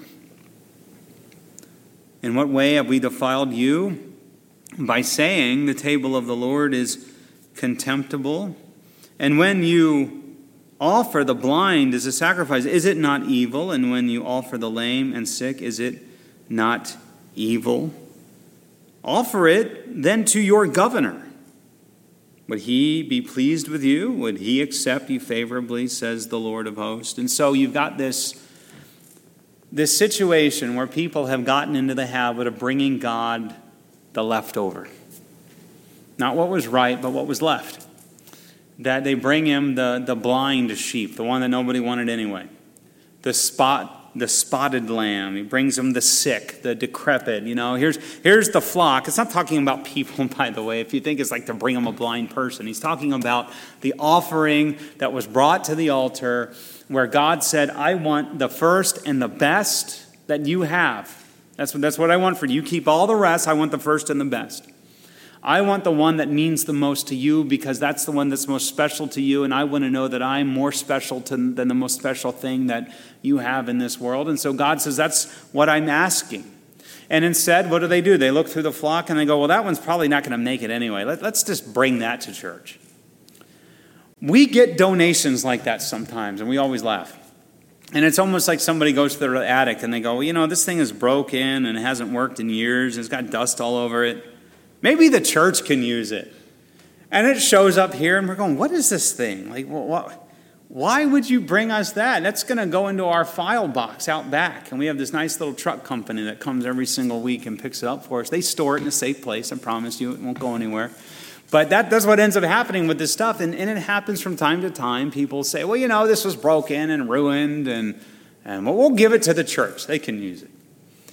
Speaker 1: In what way have we defiled you? By saying the table of the Lord is contemptible. And when you offer the blind as a sacrifice, is it not evil? And when you offer the lame and sick, is it not evil? Offer it then to your governor. Would he be pleased with you? Would he accept you favorably, says the Lord of hosts? And so you've got this situation where people have gotten into the habit of bringing God the leftover. Not what was right, but what was left. That they bring him the blind sheep, the one that nobody wanted anyway. The spotted lamb. He brings him the sick, the decrepit. Here's the flock. It's not talking about people, by the way, if you think it's like to bring him a blind person. He's talking about the offering that was brought to the altar where God said, I want the first and the best that you have. That's what I want for you. You keep all the rest. I want the first and the best. I want the one that means the most to you because that's the one that's most special to you, and I want to know that I'm more special than the most special thing that you have in this world. And so God says, that's what I'm asking. And instead, what do? They look through the flock and they go, well, that one's probably not going to make it anyway. Let's just bring that to church. We get donations like that sometimes, and we always laugh. And it's almost like somebody goes to their attic and they go, this thing is broken and it hasn't worked in years. And it's got dust all over it. Maybe the church can use it. And it shows up here and we're going, what is this thing? Like, why would you bring us that? That's going to go into our file box out back. And we have this nice little truck company that comes every single week and picks it up for us. They store it in a safe place. I promise you it won't go anywhere. But that's what ends up happening with this stuff. And it happens from time to time. People say, well, this was broken and ruined, and we'll give it to the church. They can use it.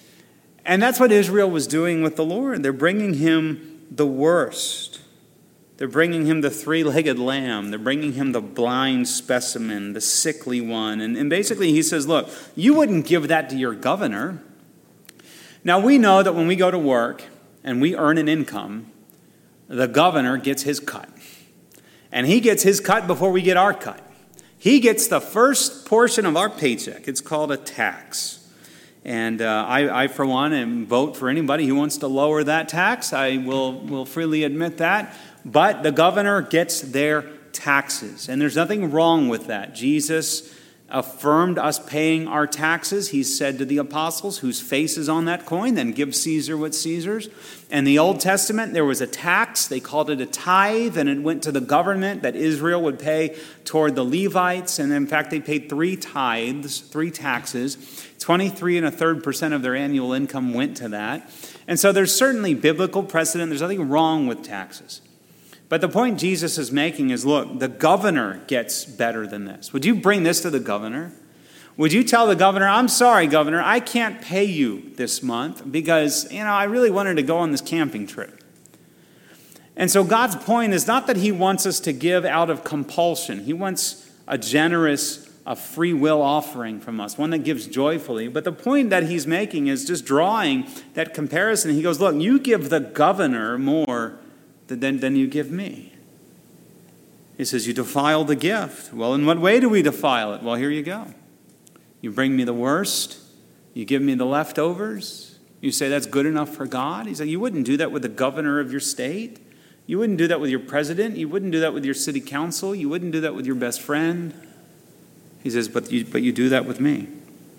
Speaker 1: And that's what Israel was doing with the Lord. They're bringing him the worst. They're bringing him the three-legged lamb. They're bringing him the blind specimen, the sickly one. And basically he says, look, you wouldn't give that to your governor. Now we know that when we go to work and we earn an income, the governor gets his cut. And he gets his cut before we get our cut. He gets the first portion of our paycheck. It's called a tax. And I, for one, am vote for anybody who wants to lower that tax. I will freely admit that. But the governor gets their taxes. And there's nothing wrong with that. Jesus affirmed us paying our taxes. He said to the apostles, whose face is on that coin, then give Caesar what's Caesar's. In the Old Testament, there was a tax. They called it a tithe, and it went to the government that Israel would pay toward the Levites. And in fact, they paid 3 tithes, 3 taxes. 23 1/3% of their annual income went to that. And so there's certainly biblical precedent. There's nothing wrong with taxes. But the point Jesus is making is, look, the governor gets better than this. Would you bring this to the governor? Would you tell the governor, I'm sorry, governor, I can't pay you this month because, I really wanted to go on this camping trip. And so God's point is not that he wants us to give out of compulsion. He wants a generous, a free will offering from us, one that gives joyfully. But the point that he's making is just drawing that comparison. He goes, look, you give the governor more than you give me. He says, you defile the gift. Well, in what way do we defile it? Well, here you go. You bring me the worst. You give me the leftovers. You say that's good enough for God. He said, you wouldn't do that with the governor of your state. You wouldn't do that with your president. You wouldn't do that with your city council. You wouldn't do that with your best friend. He says, but you do that with me.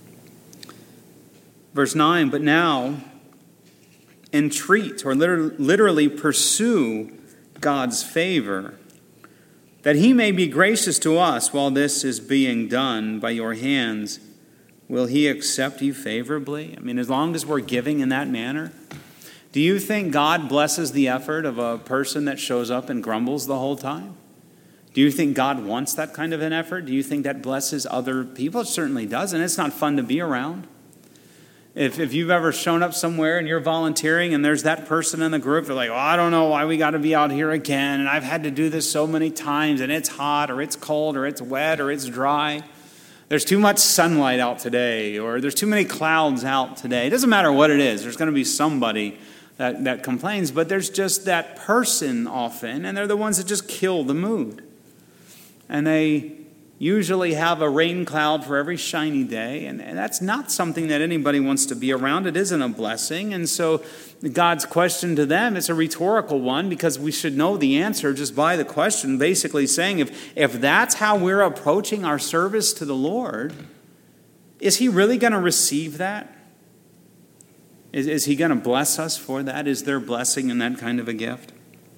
Speaker 1: Verse 9, but now entreat, or literally pursue God's favor, that he may be gracious to us while this is being done by your hands. Will he accept you favorably? As long as we're giving in that manner. Do you think God blesses the effort of a person that shows up and grumbles the whole time? Do you think God wants that kind of an effort? Do you think that blesses other people? It certainly does, and it's not fun to be around. If you've ever shown up somewhere and you're volunteering and there's that person in the group, they're like, I don't know why we got to be out here again, and I've had to do this so many times, and it's hot, or it's cold, or it's wet, or it's dry. There's too much sunlight out today, or there's too many clouds out today. It doesn't matter what it is. There's going to be somebody that complains, but there's just that person often, and they're the ones that just kill the mood. And they usually have a rain cloud for every shiny day, and that's not something that anybody wants to be around. It isn't a blessing. And so God's question to them, it's a rhetorical one, because we should know the answer just by the question, basically saying, if that's how we're approaching our service to the Lord, is he really going to receive that? Is he going to bless us for that? Is there blessing in that kind of a gift?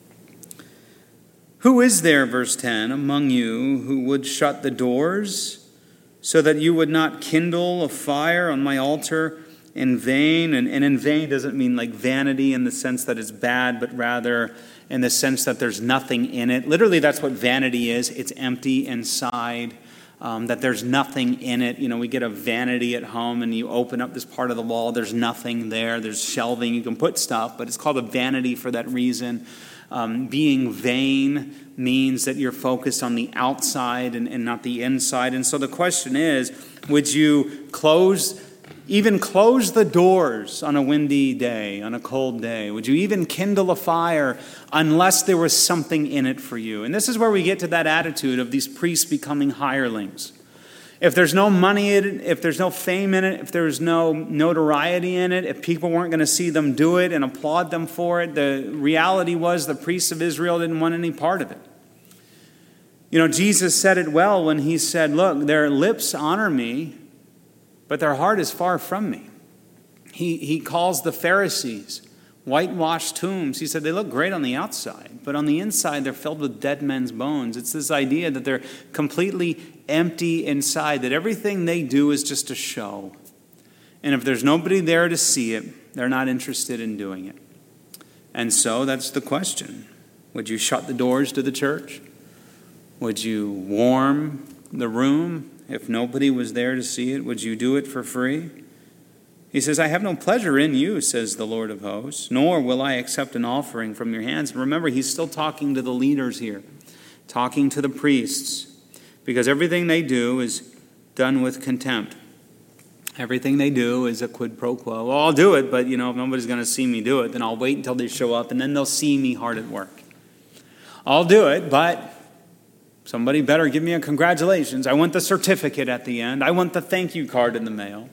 Speaker 1: Who is there, verse 10, among you who would shut the doors so that you would not kindle a fire on my altar in vain? And in vain doesn't mean like vanity in the sense that it's bad, but rather in the sense that there's nothing in it. Literally, that's what vanity is. It's empty inside, that there's nothing in it. We get a vanity at home and you open up this part of the wall. There's nothing there. There's shelving. You can put stuff, but it's called a vanity for that reason. Being vain means that you're focused on the outside and not the inside. And so the question is, would you close the doors on a windy day, on a cold day? Would you even kindle a fire unless there was something in it for you? And this is where we get to that attitude of these priests becoming hirelings. If there's no money in it, if there's no fame in it, if there's no notoriety in it, if people weren't going to see them do it and applaud them for it, the reality was the priests of Israel didn't want any part of it. Jesus said it well when he said, look, their lips honor me, but their heart is far from me. He calls the Pharisees whitewashed tombs. He said they look great on the outside, but on the inside they're filled with dead men's bones. It's this idea that they're completely empty inside, that everything they do is just a show. And if there's nobody there to see it, they're not interested in doing it. And so that's the question. Would you shut the doors to the church? Would you warm the room if nobody was there to see it? Would you do it for free? He says, I have no pleasure in you, says the Lord of hosts, nor will I accept an offering from your hands. And remember, he's still talking to the leaders here, talking to the priests, because everything they do is done with contempt. Everything they do is a quid pro quo. Well, I'll do it, but if nobody's going to see me do it, then I'll wait until they show up, and then they'll see me hard at work. I'll do it, but somebody better give me a congratulations. I want the certificate at the end. I want the thank you card in the mail.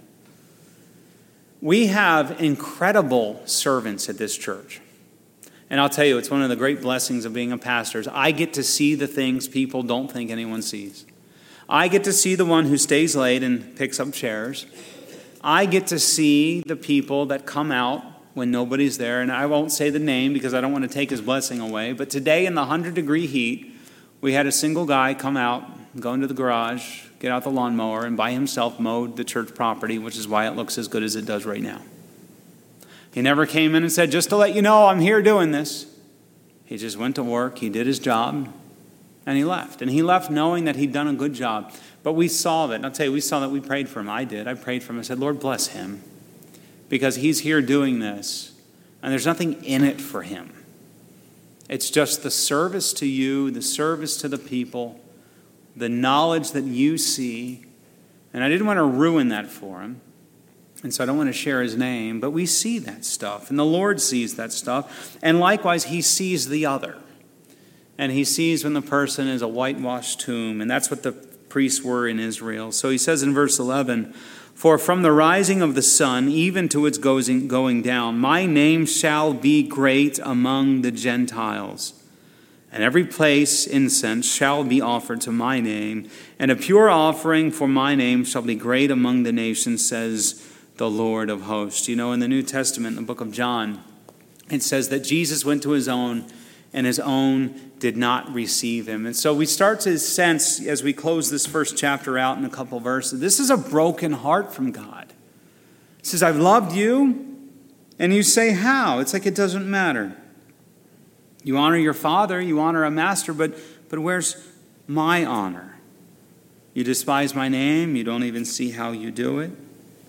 Speaker 1: We have incredible servants at this church. And I'll tell you, it's one of the great blessings of being a pastor is I get to see the things people don't think anyone sees. I get to see the one who stays late and picks up chairs. I get to see the people that come out when nobody's there. And I won't say the name because I don't want to take his blessing away. But today in the 100-degree heat, we had a single guy come out, go into the garage, get out the lawnmower, and by himself mowed the church property, which is why it looks as good as it does right now. He never came in and said, just to let you know, I'm here doing this. He just went to work, he did his job, and he left. And he left knowing that he'd done a good job. But we saw it. I'll tell you, we saw that. We prayed for him. I did. I prayed for him. I said, Lord, bless him, because he's here doing this, and there's nothing in it for him. It's just the service to you, the service to the people, the knowledge that you see. And I didn't want to ruin that for him. And so I don't want to share his name, but we see that stuff. And the Lord sees that stuff. And likewise, he sees the other. And he sees when the person is a whitewashed tomb. And that's what the priests were in Israel. So he says in verse 11, for from the rising of the sun, even to its going down, my name shall be great among the Gentiles. And every place incense shall be offered to my name, and a pure offering for my name shall be great among the nations, says the Lord of hosts. In the New Testament, in the book of John, it says that Jesus went to his own, and his own did not receive him. And so we start to sense, as we close this first chapter out in a couple verses, this is a broken heart from God. He says, I've loved you, and you say, how? It's like it doesn't matter. You honor your father, you honor a master, but where's my honor? You despise my name, you don't even see how you do it.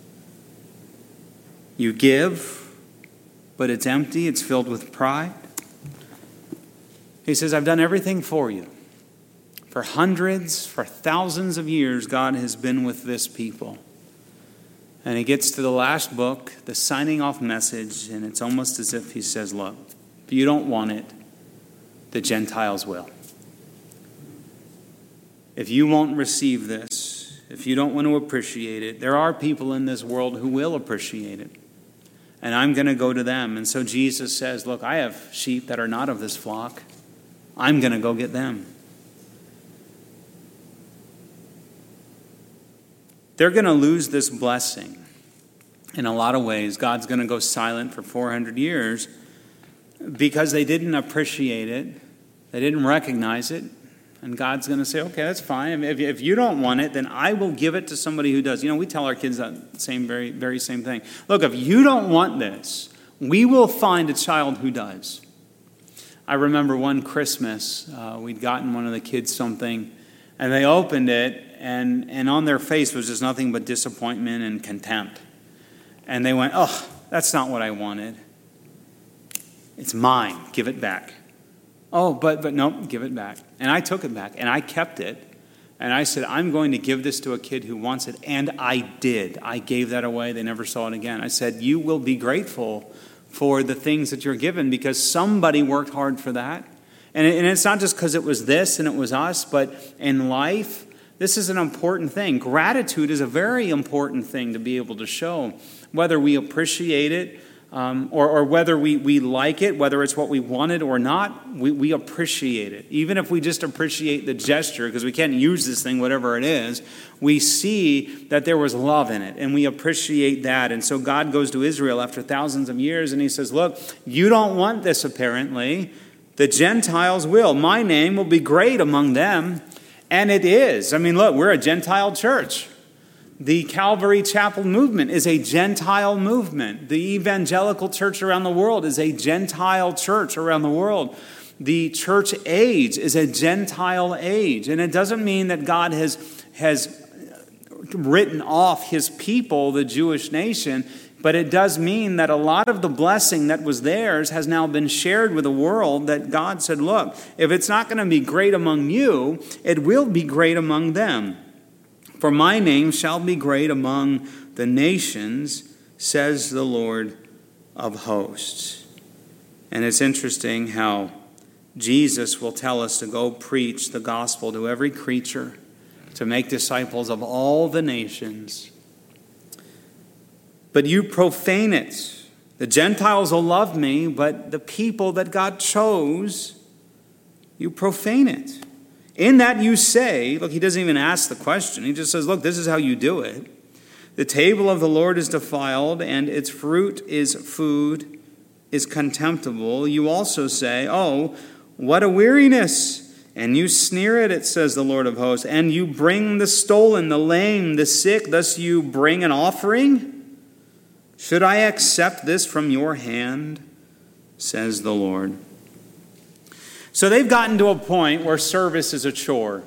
Speaker 1: You give, but it's empty, it's filled with pride. He says, I've done everything for you. For hundreds, for thousands of years, God has been with this people. And he gets to the last book, the signing off message, and it's almost as if he says, look, if you don't want it, the Gentiles will. If you won't receive this, if you don't want to appreciate it, there are people in this world who will appreciate it. And I'm going to go to them. And so Jesus says, look, I have sheep that are not of this flock. I'm going to go get them. They're going to lose this blessing. In a lot of ways, God's going to go silent for 400 years because they didn't appreciate it. They didn't recognize it. And God's going to say, okay, that's fine. If you don't want it, then I will give it to somebody who does. We tell our kids that very, very same thing. Look, if you don't want this, we will find a child who does. I remember one Christmas, we'd gotten one of the kids something, and they opened it, and on their face was just nothing but disappointment and contempt. And they went, oh, that's not what I wanted. It's mine. Give it back. Oh, but no, give it back. And I took it back, and I kept it. And I said, I'm going to give this to a kid who wants it. And I did. I gave that away. They never saw it again. I said, you will be grateful for the things that you're given because somebody worked hard for that. And it's not just because it was this and it was us, but in life, this is an important thing. Gratitude is a very important thing to be able to show, whether we appreciate it or whether we like it, whether it's what we wanted or not, we appreciate it. Even if we just appreciate the gesture, because we can't use this thing, whatever it is, we see that there was love in it, and we appreciate that. And so God goes to Israel after thousands of years, and he says, look, you don't want this apparently. The Gentiles will. My name will be great among them, and it is. Look, we're a Gentile church. The Calvary Chapel movement is a Gentile movement. The evangelical church around the world is a Gentile church around the world. The church age is a Gentile age. And it doesn't mean that God has written off his people, the Jewish nation, But it does mean that a lot of the blessing that was theirs has now been shared with the world, that God said, look, if it's not going to be great among you, it will be great among them. For my name shall be great among the nations, says the Lord of hosts. And it's interesting how Jesus will tell us to go preach the gospel to every creature, to make disciples of all the nations. But you profane it. The Gentiles will love me, but the people that God chose, you profane it. In that you say, look, he doesn't even ask the question. He just says, look, this is how you do it. The table of the Lord is defiled, and its fruit is food, is contemptible. You also say, oh, what a weariness! And you sneer at it, says the Lord of hosts. And you bring the stolen, the lame, the sick, thus you bring an offering? Should I accept this from your hand, says the Lord. So they've gotten to a point where service is a chore.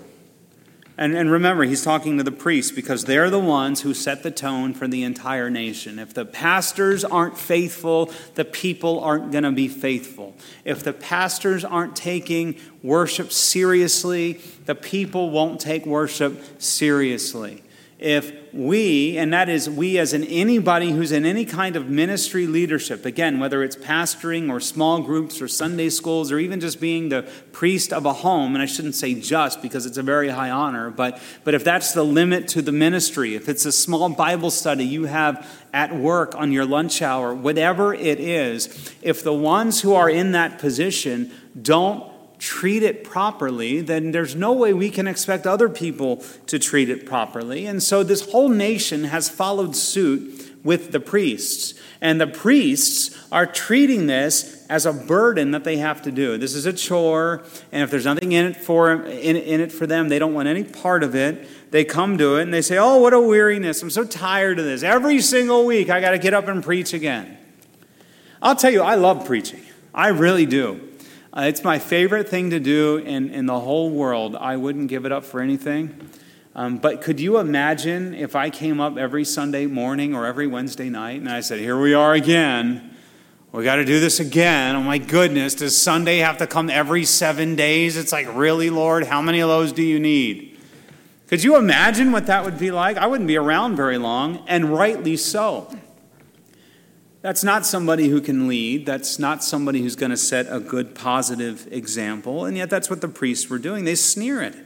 Speaker 1: And remember, he's talking to the priests because they're the ones who set the tone for the entire nation. If the pastors aren't faithful, the people aren't going to be faithful. If the pastors aren't taking worship seriously, the people won't take worship seriously. If we, and that is we as in anybody who's in any kind of ministry leadership, again, whether it's pastoring or small groups or Sunday schools or even just being the priest of a home, and I shouldn't say just because it's a very high honor, but if that's the limit to the ministry, if it's a small Bible study you have at work on your lunch hour, whatever it is, if the ones who are in that position don't treat it properly, then there's no way we can expect other people to treat it properly. And so this whole nation has followed suit with the priests. And the priests are treating this as a burden that they have to do. This is a chore, and if there's nothing in it for them, they don't want any part of it. They come to it and they say, oh, what a weariness. I'm so tired of this. Every single week I got to get up and preach again. I'll tell you, I love preaching. I really do. It's my favorite thing to do in the whole world. I wouldn't give it up for anything. But could you imagine if I came up every Sunday morning or every Wednesday night and I said, here we are again. We got to do this again. Oh my goodness, does Sunday have to come every 7 days? It's like, really, Lord? How many of those do you need? Could you imagine what that would be like? I wouldn't be around very long, and rightly so. That's not somebody who can lead. That's not somebody who's going to set a good, positive example. And yet that's what the priests were doing. They sneer at it.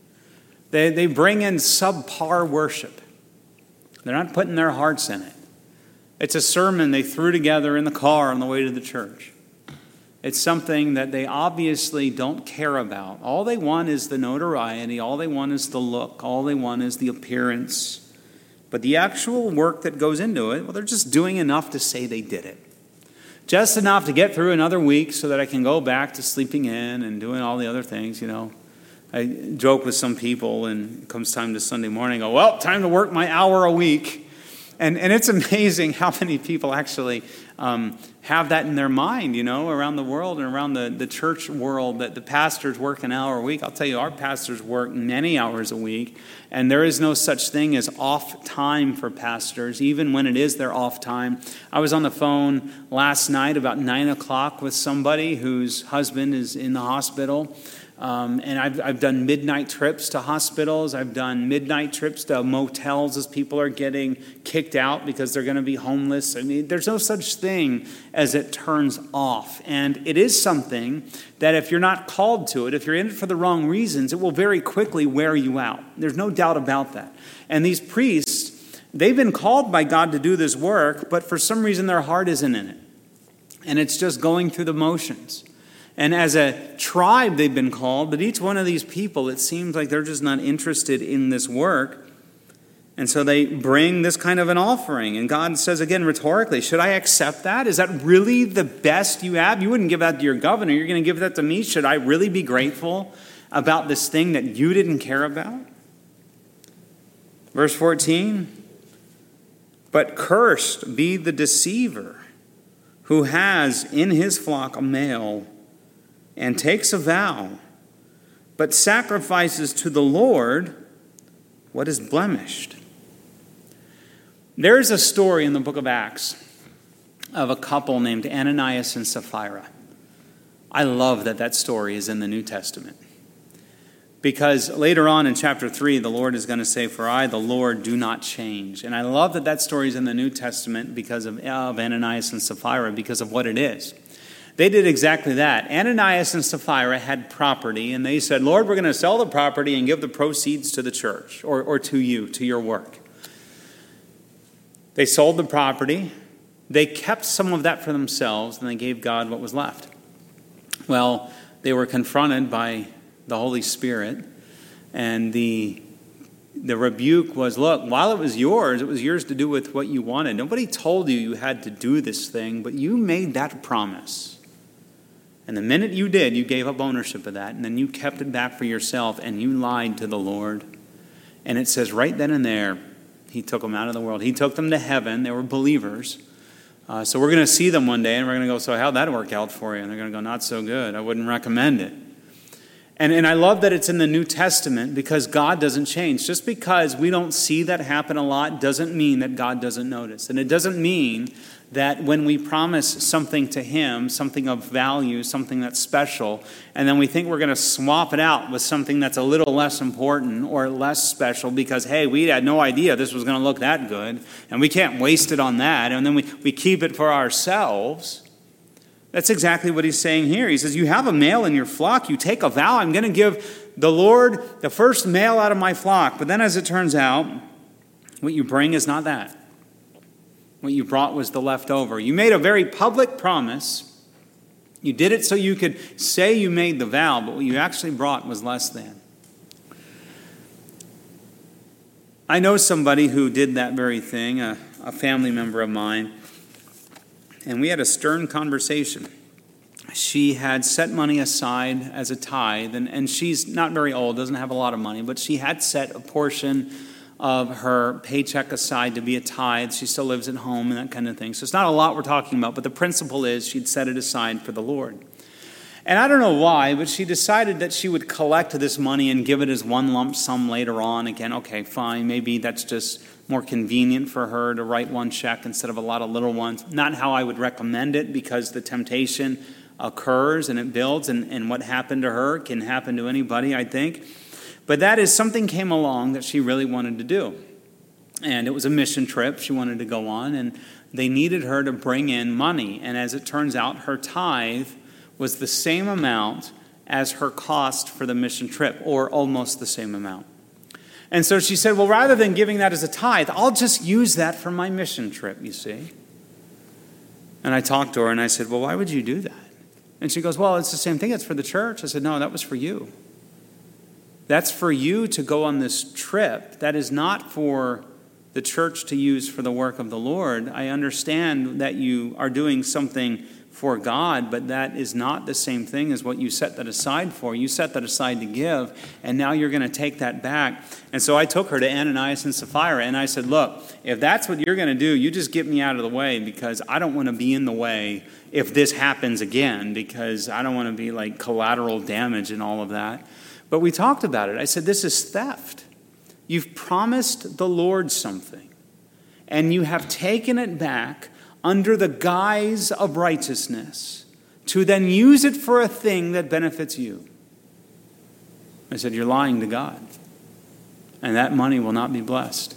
Speaker 1: They bring in subpar worship. They're not putting their hearts in it. It's a sermon they threw together in the car on the way to the church. It's something that they obviously don't care about. All they want is the notoriety. All they want is the look. All they want is the appearance. But the actual work that goes into it, well, they're just doing enough to say they did it. Just enough to get through another week so that I can go back to sleeping in and doing all the other things, you know. I joke with some people, and it comes time to Sunday morning, I go, well, time to work my hour a week. And it's amazing how many people actually have that in their mind, you know, around the world and around the church world, that the pastors work an hour a week. I'll tell you, our pastors work many hours a week, and there is no such thing as off time for pastors, even when it is their off time. I was on the phone last night about 9 o'clock with somebody whose husband is in the hospital. And I've done midnight trips to hospitals. I've done midnight trips to motels as people are getting kicked out because they're going to be homeless. I mean, there's no such thing as it turns off. And it is something that if you're not called to it, if you're in it for the wrong reasons, it will very quickly wear you out. There's no doubt about that. And these priests, they've been called by God to do this work, but for some reason their heart isn't in it. And it's just going through the motions. And as a tribe, they've been called, but each one of these people, it seems like they're just not interested in this work. And so they bring this kind of an offering. And God says again, rhetorically, should I accept that? Is that really the best you have? You wouldn't give that to your governor. You're going to give that to me. Should I really be grateful about this thing that you didn't care about? Verse 14, but cursed be the deceiver who has in his flock a male and takes a vow, but sacrifices to the Lord what is blemished. There's a story in the book of Acts of a couple named Ananias and Sapphira. I love that story is in the New Testament. Because later on in chapter 3, the Lord is going to say, "For I, the Lord, do not change." And I love that story is in the New Testament because of Ananias and Sapphira, because of what it is. They did exactly that. Ananias and Sapphira had property, and they said, "Lord, we're going to sell the property and give the proceeds to the church, or to you, to your work." They sold the property. They kept some of that for themselves, and they gave God what was left. Well, they were confronted by the Holy Spirit, and the rebuke was, "Look, while it was yours to do with what you wanted. Nobody told you had to do this thing, but you made that promise. And the minute you did, you gave up ownership of that, and then you kept it back for yourself, and you lied to the Lord." And it says right then and there, he took them out of the world. He took them to heaven. They were believers. So we're going to see them one day, and we're going to go, "So how'd that work out for you?" And they're going to go, "Not so good. I wouldn't recommend it." And I love that it's in the New Testament because God doesn't change. Just because we don't see that happen a lot doesn't mean that God doesn't notice. And it doesn't mean that when we promise something to Him, something of value, something that's special, and then we think we're going to swap it out with something that's a little less important or less special because, hey, we had no idea this was going to look that good, and we can't waste it on that, and then we keep it for ourselves. That's exactly what he's saying here. He says, you have a male in your flock. You take a vow. I'm going to give the Lord the first male out of my flock. But then as it turns out, what you bring is not that. What you brought was the leftover. You made a very public promise. You did it so you could say you made the vow, but what you actually brought was less than. I know somebody who did that very thing, a family member of mine. And we had a stern conversation. She had set money aside as a tithe, and she's not very old, doesn't have a lot of money, but she had set a portion of her paycheck aside to be a tithe. She still lives at home and that kind of thing. So it's not a lot we're talking about, but the principle is she'd set it aside for the Lord. And I don't know why, but she decided that she would collect this money and give it as one lump sum later on. Again, okay, fine, maybe that's just more convenient for her to write one check instead of a lot of little ones. Not how I would recommend it, because the temptation occurs and it builds, and what happened to her can happen to anybody, I think. But that is something came along that she really wanted to do. And it was a mission trip she wanted to go on, and they needed her to bring in money. And as it turns out, her tithe was the same amount as her cost for the mission trip, or almost the same amount. And so she said, well, rather than giving that as a tithe, I'll just use that for my mission trip, you see. And I talked to her and I said, well, why would you do that? And she goes, well, it's the same thing. It's for the church. I said, no, that was for you. That's for you to go on this trip. That is not for the church to use for the work of the Lord. I understand that you are doing something for God, but that is not the same thing as what you set that aside for. You set that aside to give, and now you're going to take that back. And so I took her to Ananias and Sapphira, and I said, look, if that's what you're going to do, you just get me out of the way, because I don't want to be in the way if this happens again, because I don't want to be like collateral damage and all of that. But we talked about it. I said, this is theft. You've promised the Lord something, and you have taken it back under the guise of righteousness to then use it for a thing that benefits you. I said, you're lying to God, and that money will not be blessed.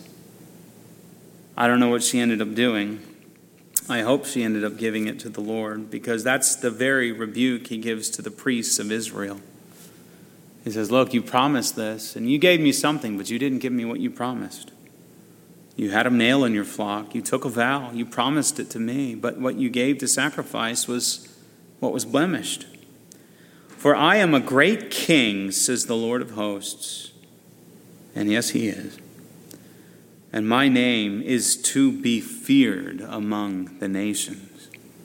Speaker 1: I don't know what she ended up doing. I hope she ended up giving it to the Lord, because that's the very rebuke he gives to the priests of Israel. He says, look, you promised this, and you gave me something, but you didn't give me what you promised. You had a male in your flock. You took a vow. You promised it to me. But what you gave to sacrifice was what was blemished. For I am a great king, says the Lord of hosts. And yes, he is. And my name is to be feared among the nations.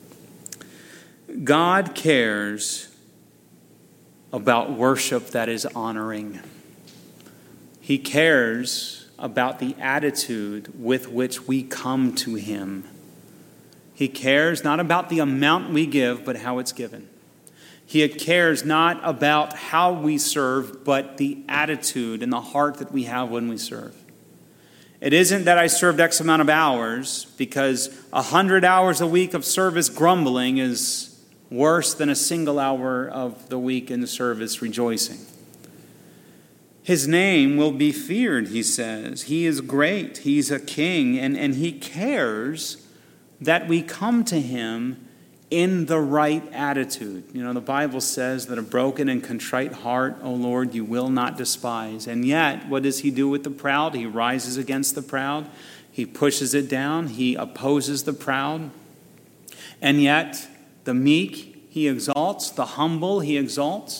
Speaker 1: God cares about worship that is honoring. He cares about the attitude with which we come to him. He cares not about the amount we give, but how it's given. He cares not about how we serve, but the attitude and the heart that we have when we serve. It isn't that I served X amount of hours, because 100 hours a week of service grumbling is worse than a single hour of the week in the service rejoicing. His name will be feared, he says. He is great. He's a king, and he cares that we come to him in the right attitude. You know, the Bible says that a broken and contrite heart, O Lord, you will not despise. And yet, what does he do with the proud? He rises against the proud. He pushes it down. He opposes the proud. And yet, the meek he exalts. The humble he exalts.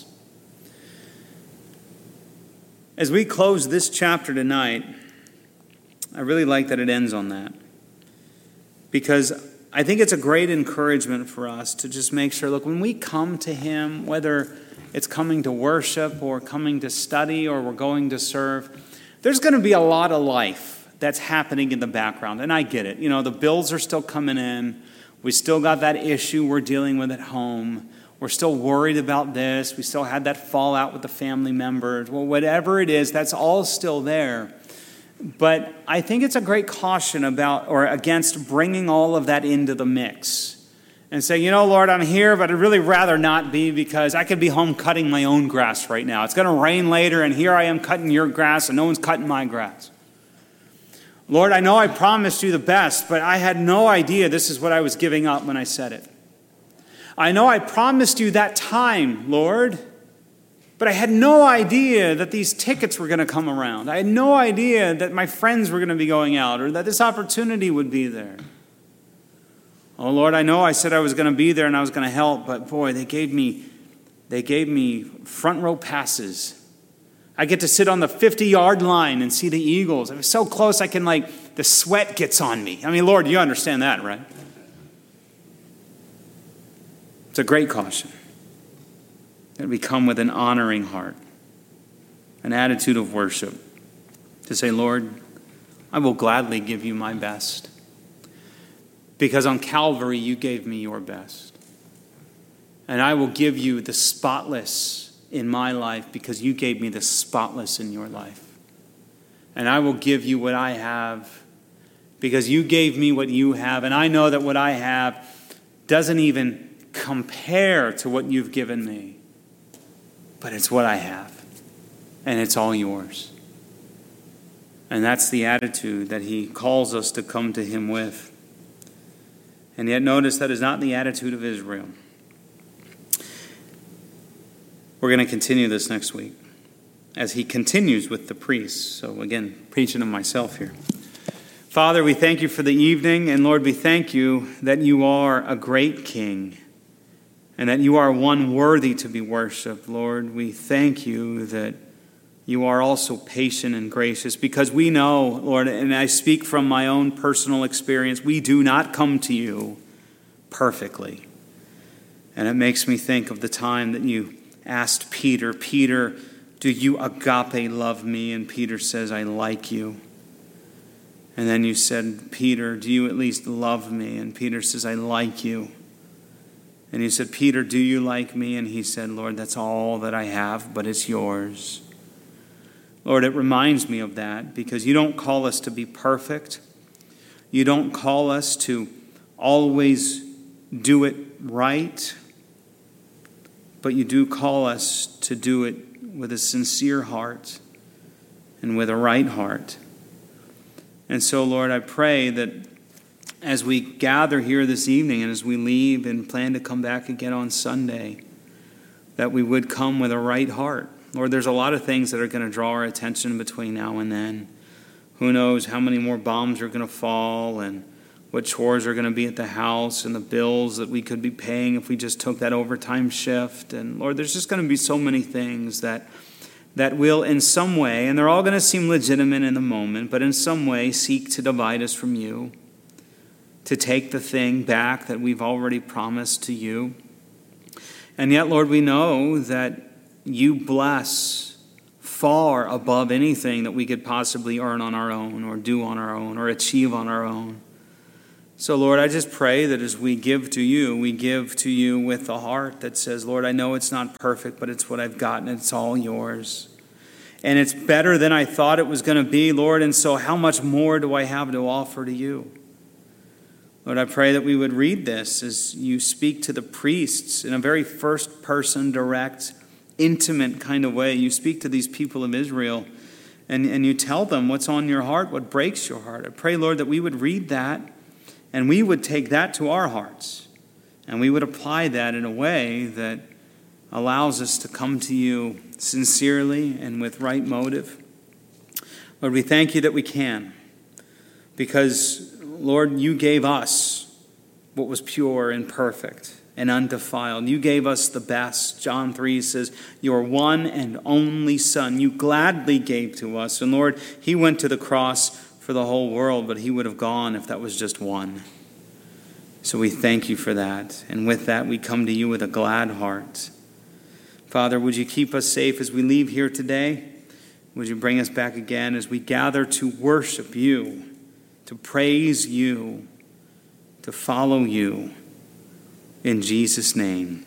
Speaker 1: As we close this chapter tonight, I really like that it ends on that. Because I think it's a great encouragement for us to just make sure, look, when we come to him, whether it's coming to worship or coming to study or we're going to serve, there's going to be a lot of life that's happening in the background. And I get it. You know, the bills are still coming in. We still got that issue we're dealing with at home. We're still worried about this. We still had that fallout with the family members. Well, whatever it is, that's all still there. But I think it's a great caution about or against bringing all of that into the mix and saying, you know, Lord, I'm here, but I'd really rather not be, because I could be home cutting my own grass right now. It's going to rain later, and here I am cutting your grass, and no one's cutting my grass. Lord, I know I promised you the best, but I had no idea this is what I was giving up when I said it. I know I promised you that time, Lord, but I had no idea that these tickets were going to come around. I had no idea that my friends were going to be going out or that this opportunity would be there. Oh, Lord, I know I said I was going to be there and I was going to help, but boy, they gave me front row passes. I get to sit on the 50-yard line and see the Eagles. I was so close I can, the sweat gets on me. I mean, Lord, you understand that, right? It's a great caution. That we come with an honoring heart, an attitude of worship, to say, Lord, I will gladly give you my best, because on Calvary you gave me your best. And I will give you the spotless in my life because you gave me the spotless in your life. And I will give you what I have because you gave me what you have. And I know that what I have doesn't even compare to what you've given me. But it's what I have, and it's all yours. And that's the attitude that he calls us to come to him with. And yet notice that is not the attitude of Israel. We're going to continue this next week as he continues with the priests. So again, preaching to myself here. Father, we thank you for the evening, and Lord, we thank you that you are a great king. And that you are one worthy to be worshipped, Lord. We thank you that you are also patient and gracious, because we know, Lord, and I speak from my own personal experience, we do not come to you perfectly. And it makes me think of the time that you asked Peter, do you agape love me? And Peter says, I like you. And then you said, Peter, do you at least love me? And Peter says, I like you. And you said, Peter, do you like me? And he said, Lord, that's all that I have, but it's yours. Lord, it reminds me of that, because you don't call us to be perfect. You don't call us to always do it right. But you do call us to do it with a sincere heart and with a right heart. And so, Lord, I pray that as we gather here this evening and as we leave and plan to come back again on Sunday, that we would come with a right heart. Lord, there's a lot of things that are going to draw our attention between now and then. Who knows how many more bombs are going to fall and what chores are going to be at the house and the bills that we could be paying if we just took that overtime shift. And Lord, there's just going to be so many things that will in some way, and they're all going to seem legitimate in the moment, but in some way seek to divide us from you, to take the thing back that we've already promised to you. And yet, Lord, we know that you bless far above anything that we could possibly earn on our own or do on our own or achieve on our own. So, Lord, I just pray that as we give to you with a heart that says, Lord, I know it's not perfect, but it's what I've gotten. It's all yours. And it's better than I thought it was going to be, Lord. And so how much more do I have to offer to you? Lord, I pray that we would read this as you speak to the priests in a very first-person, direct, intimate kind of way. You speak to these people of Israel, and you tell them what's on your heart, what breaks your heart. I pray, Lord, that we would read that, and we would take that to our hearts, and we would apply that in a way that allows us to come to you sincerely and with right motive. Lord, we thank you that we can, because, Lord, you gave us what was pure and perfect and undefiled. You gave us the best. John 3 says, your one and only Son, you gladly gave to us. And Lord, he went to the cross for the whole world, but he would have gone if that was just one. So we thank you for that. And with that, we come to you with a glad heart. Father, would you keep us safe as we leave here today? Would you bring us back again as we gather to worship you, to praise you, to follow you. In Jesus' name,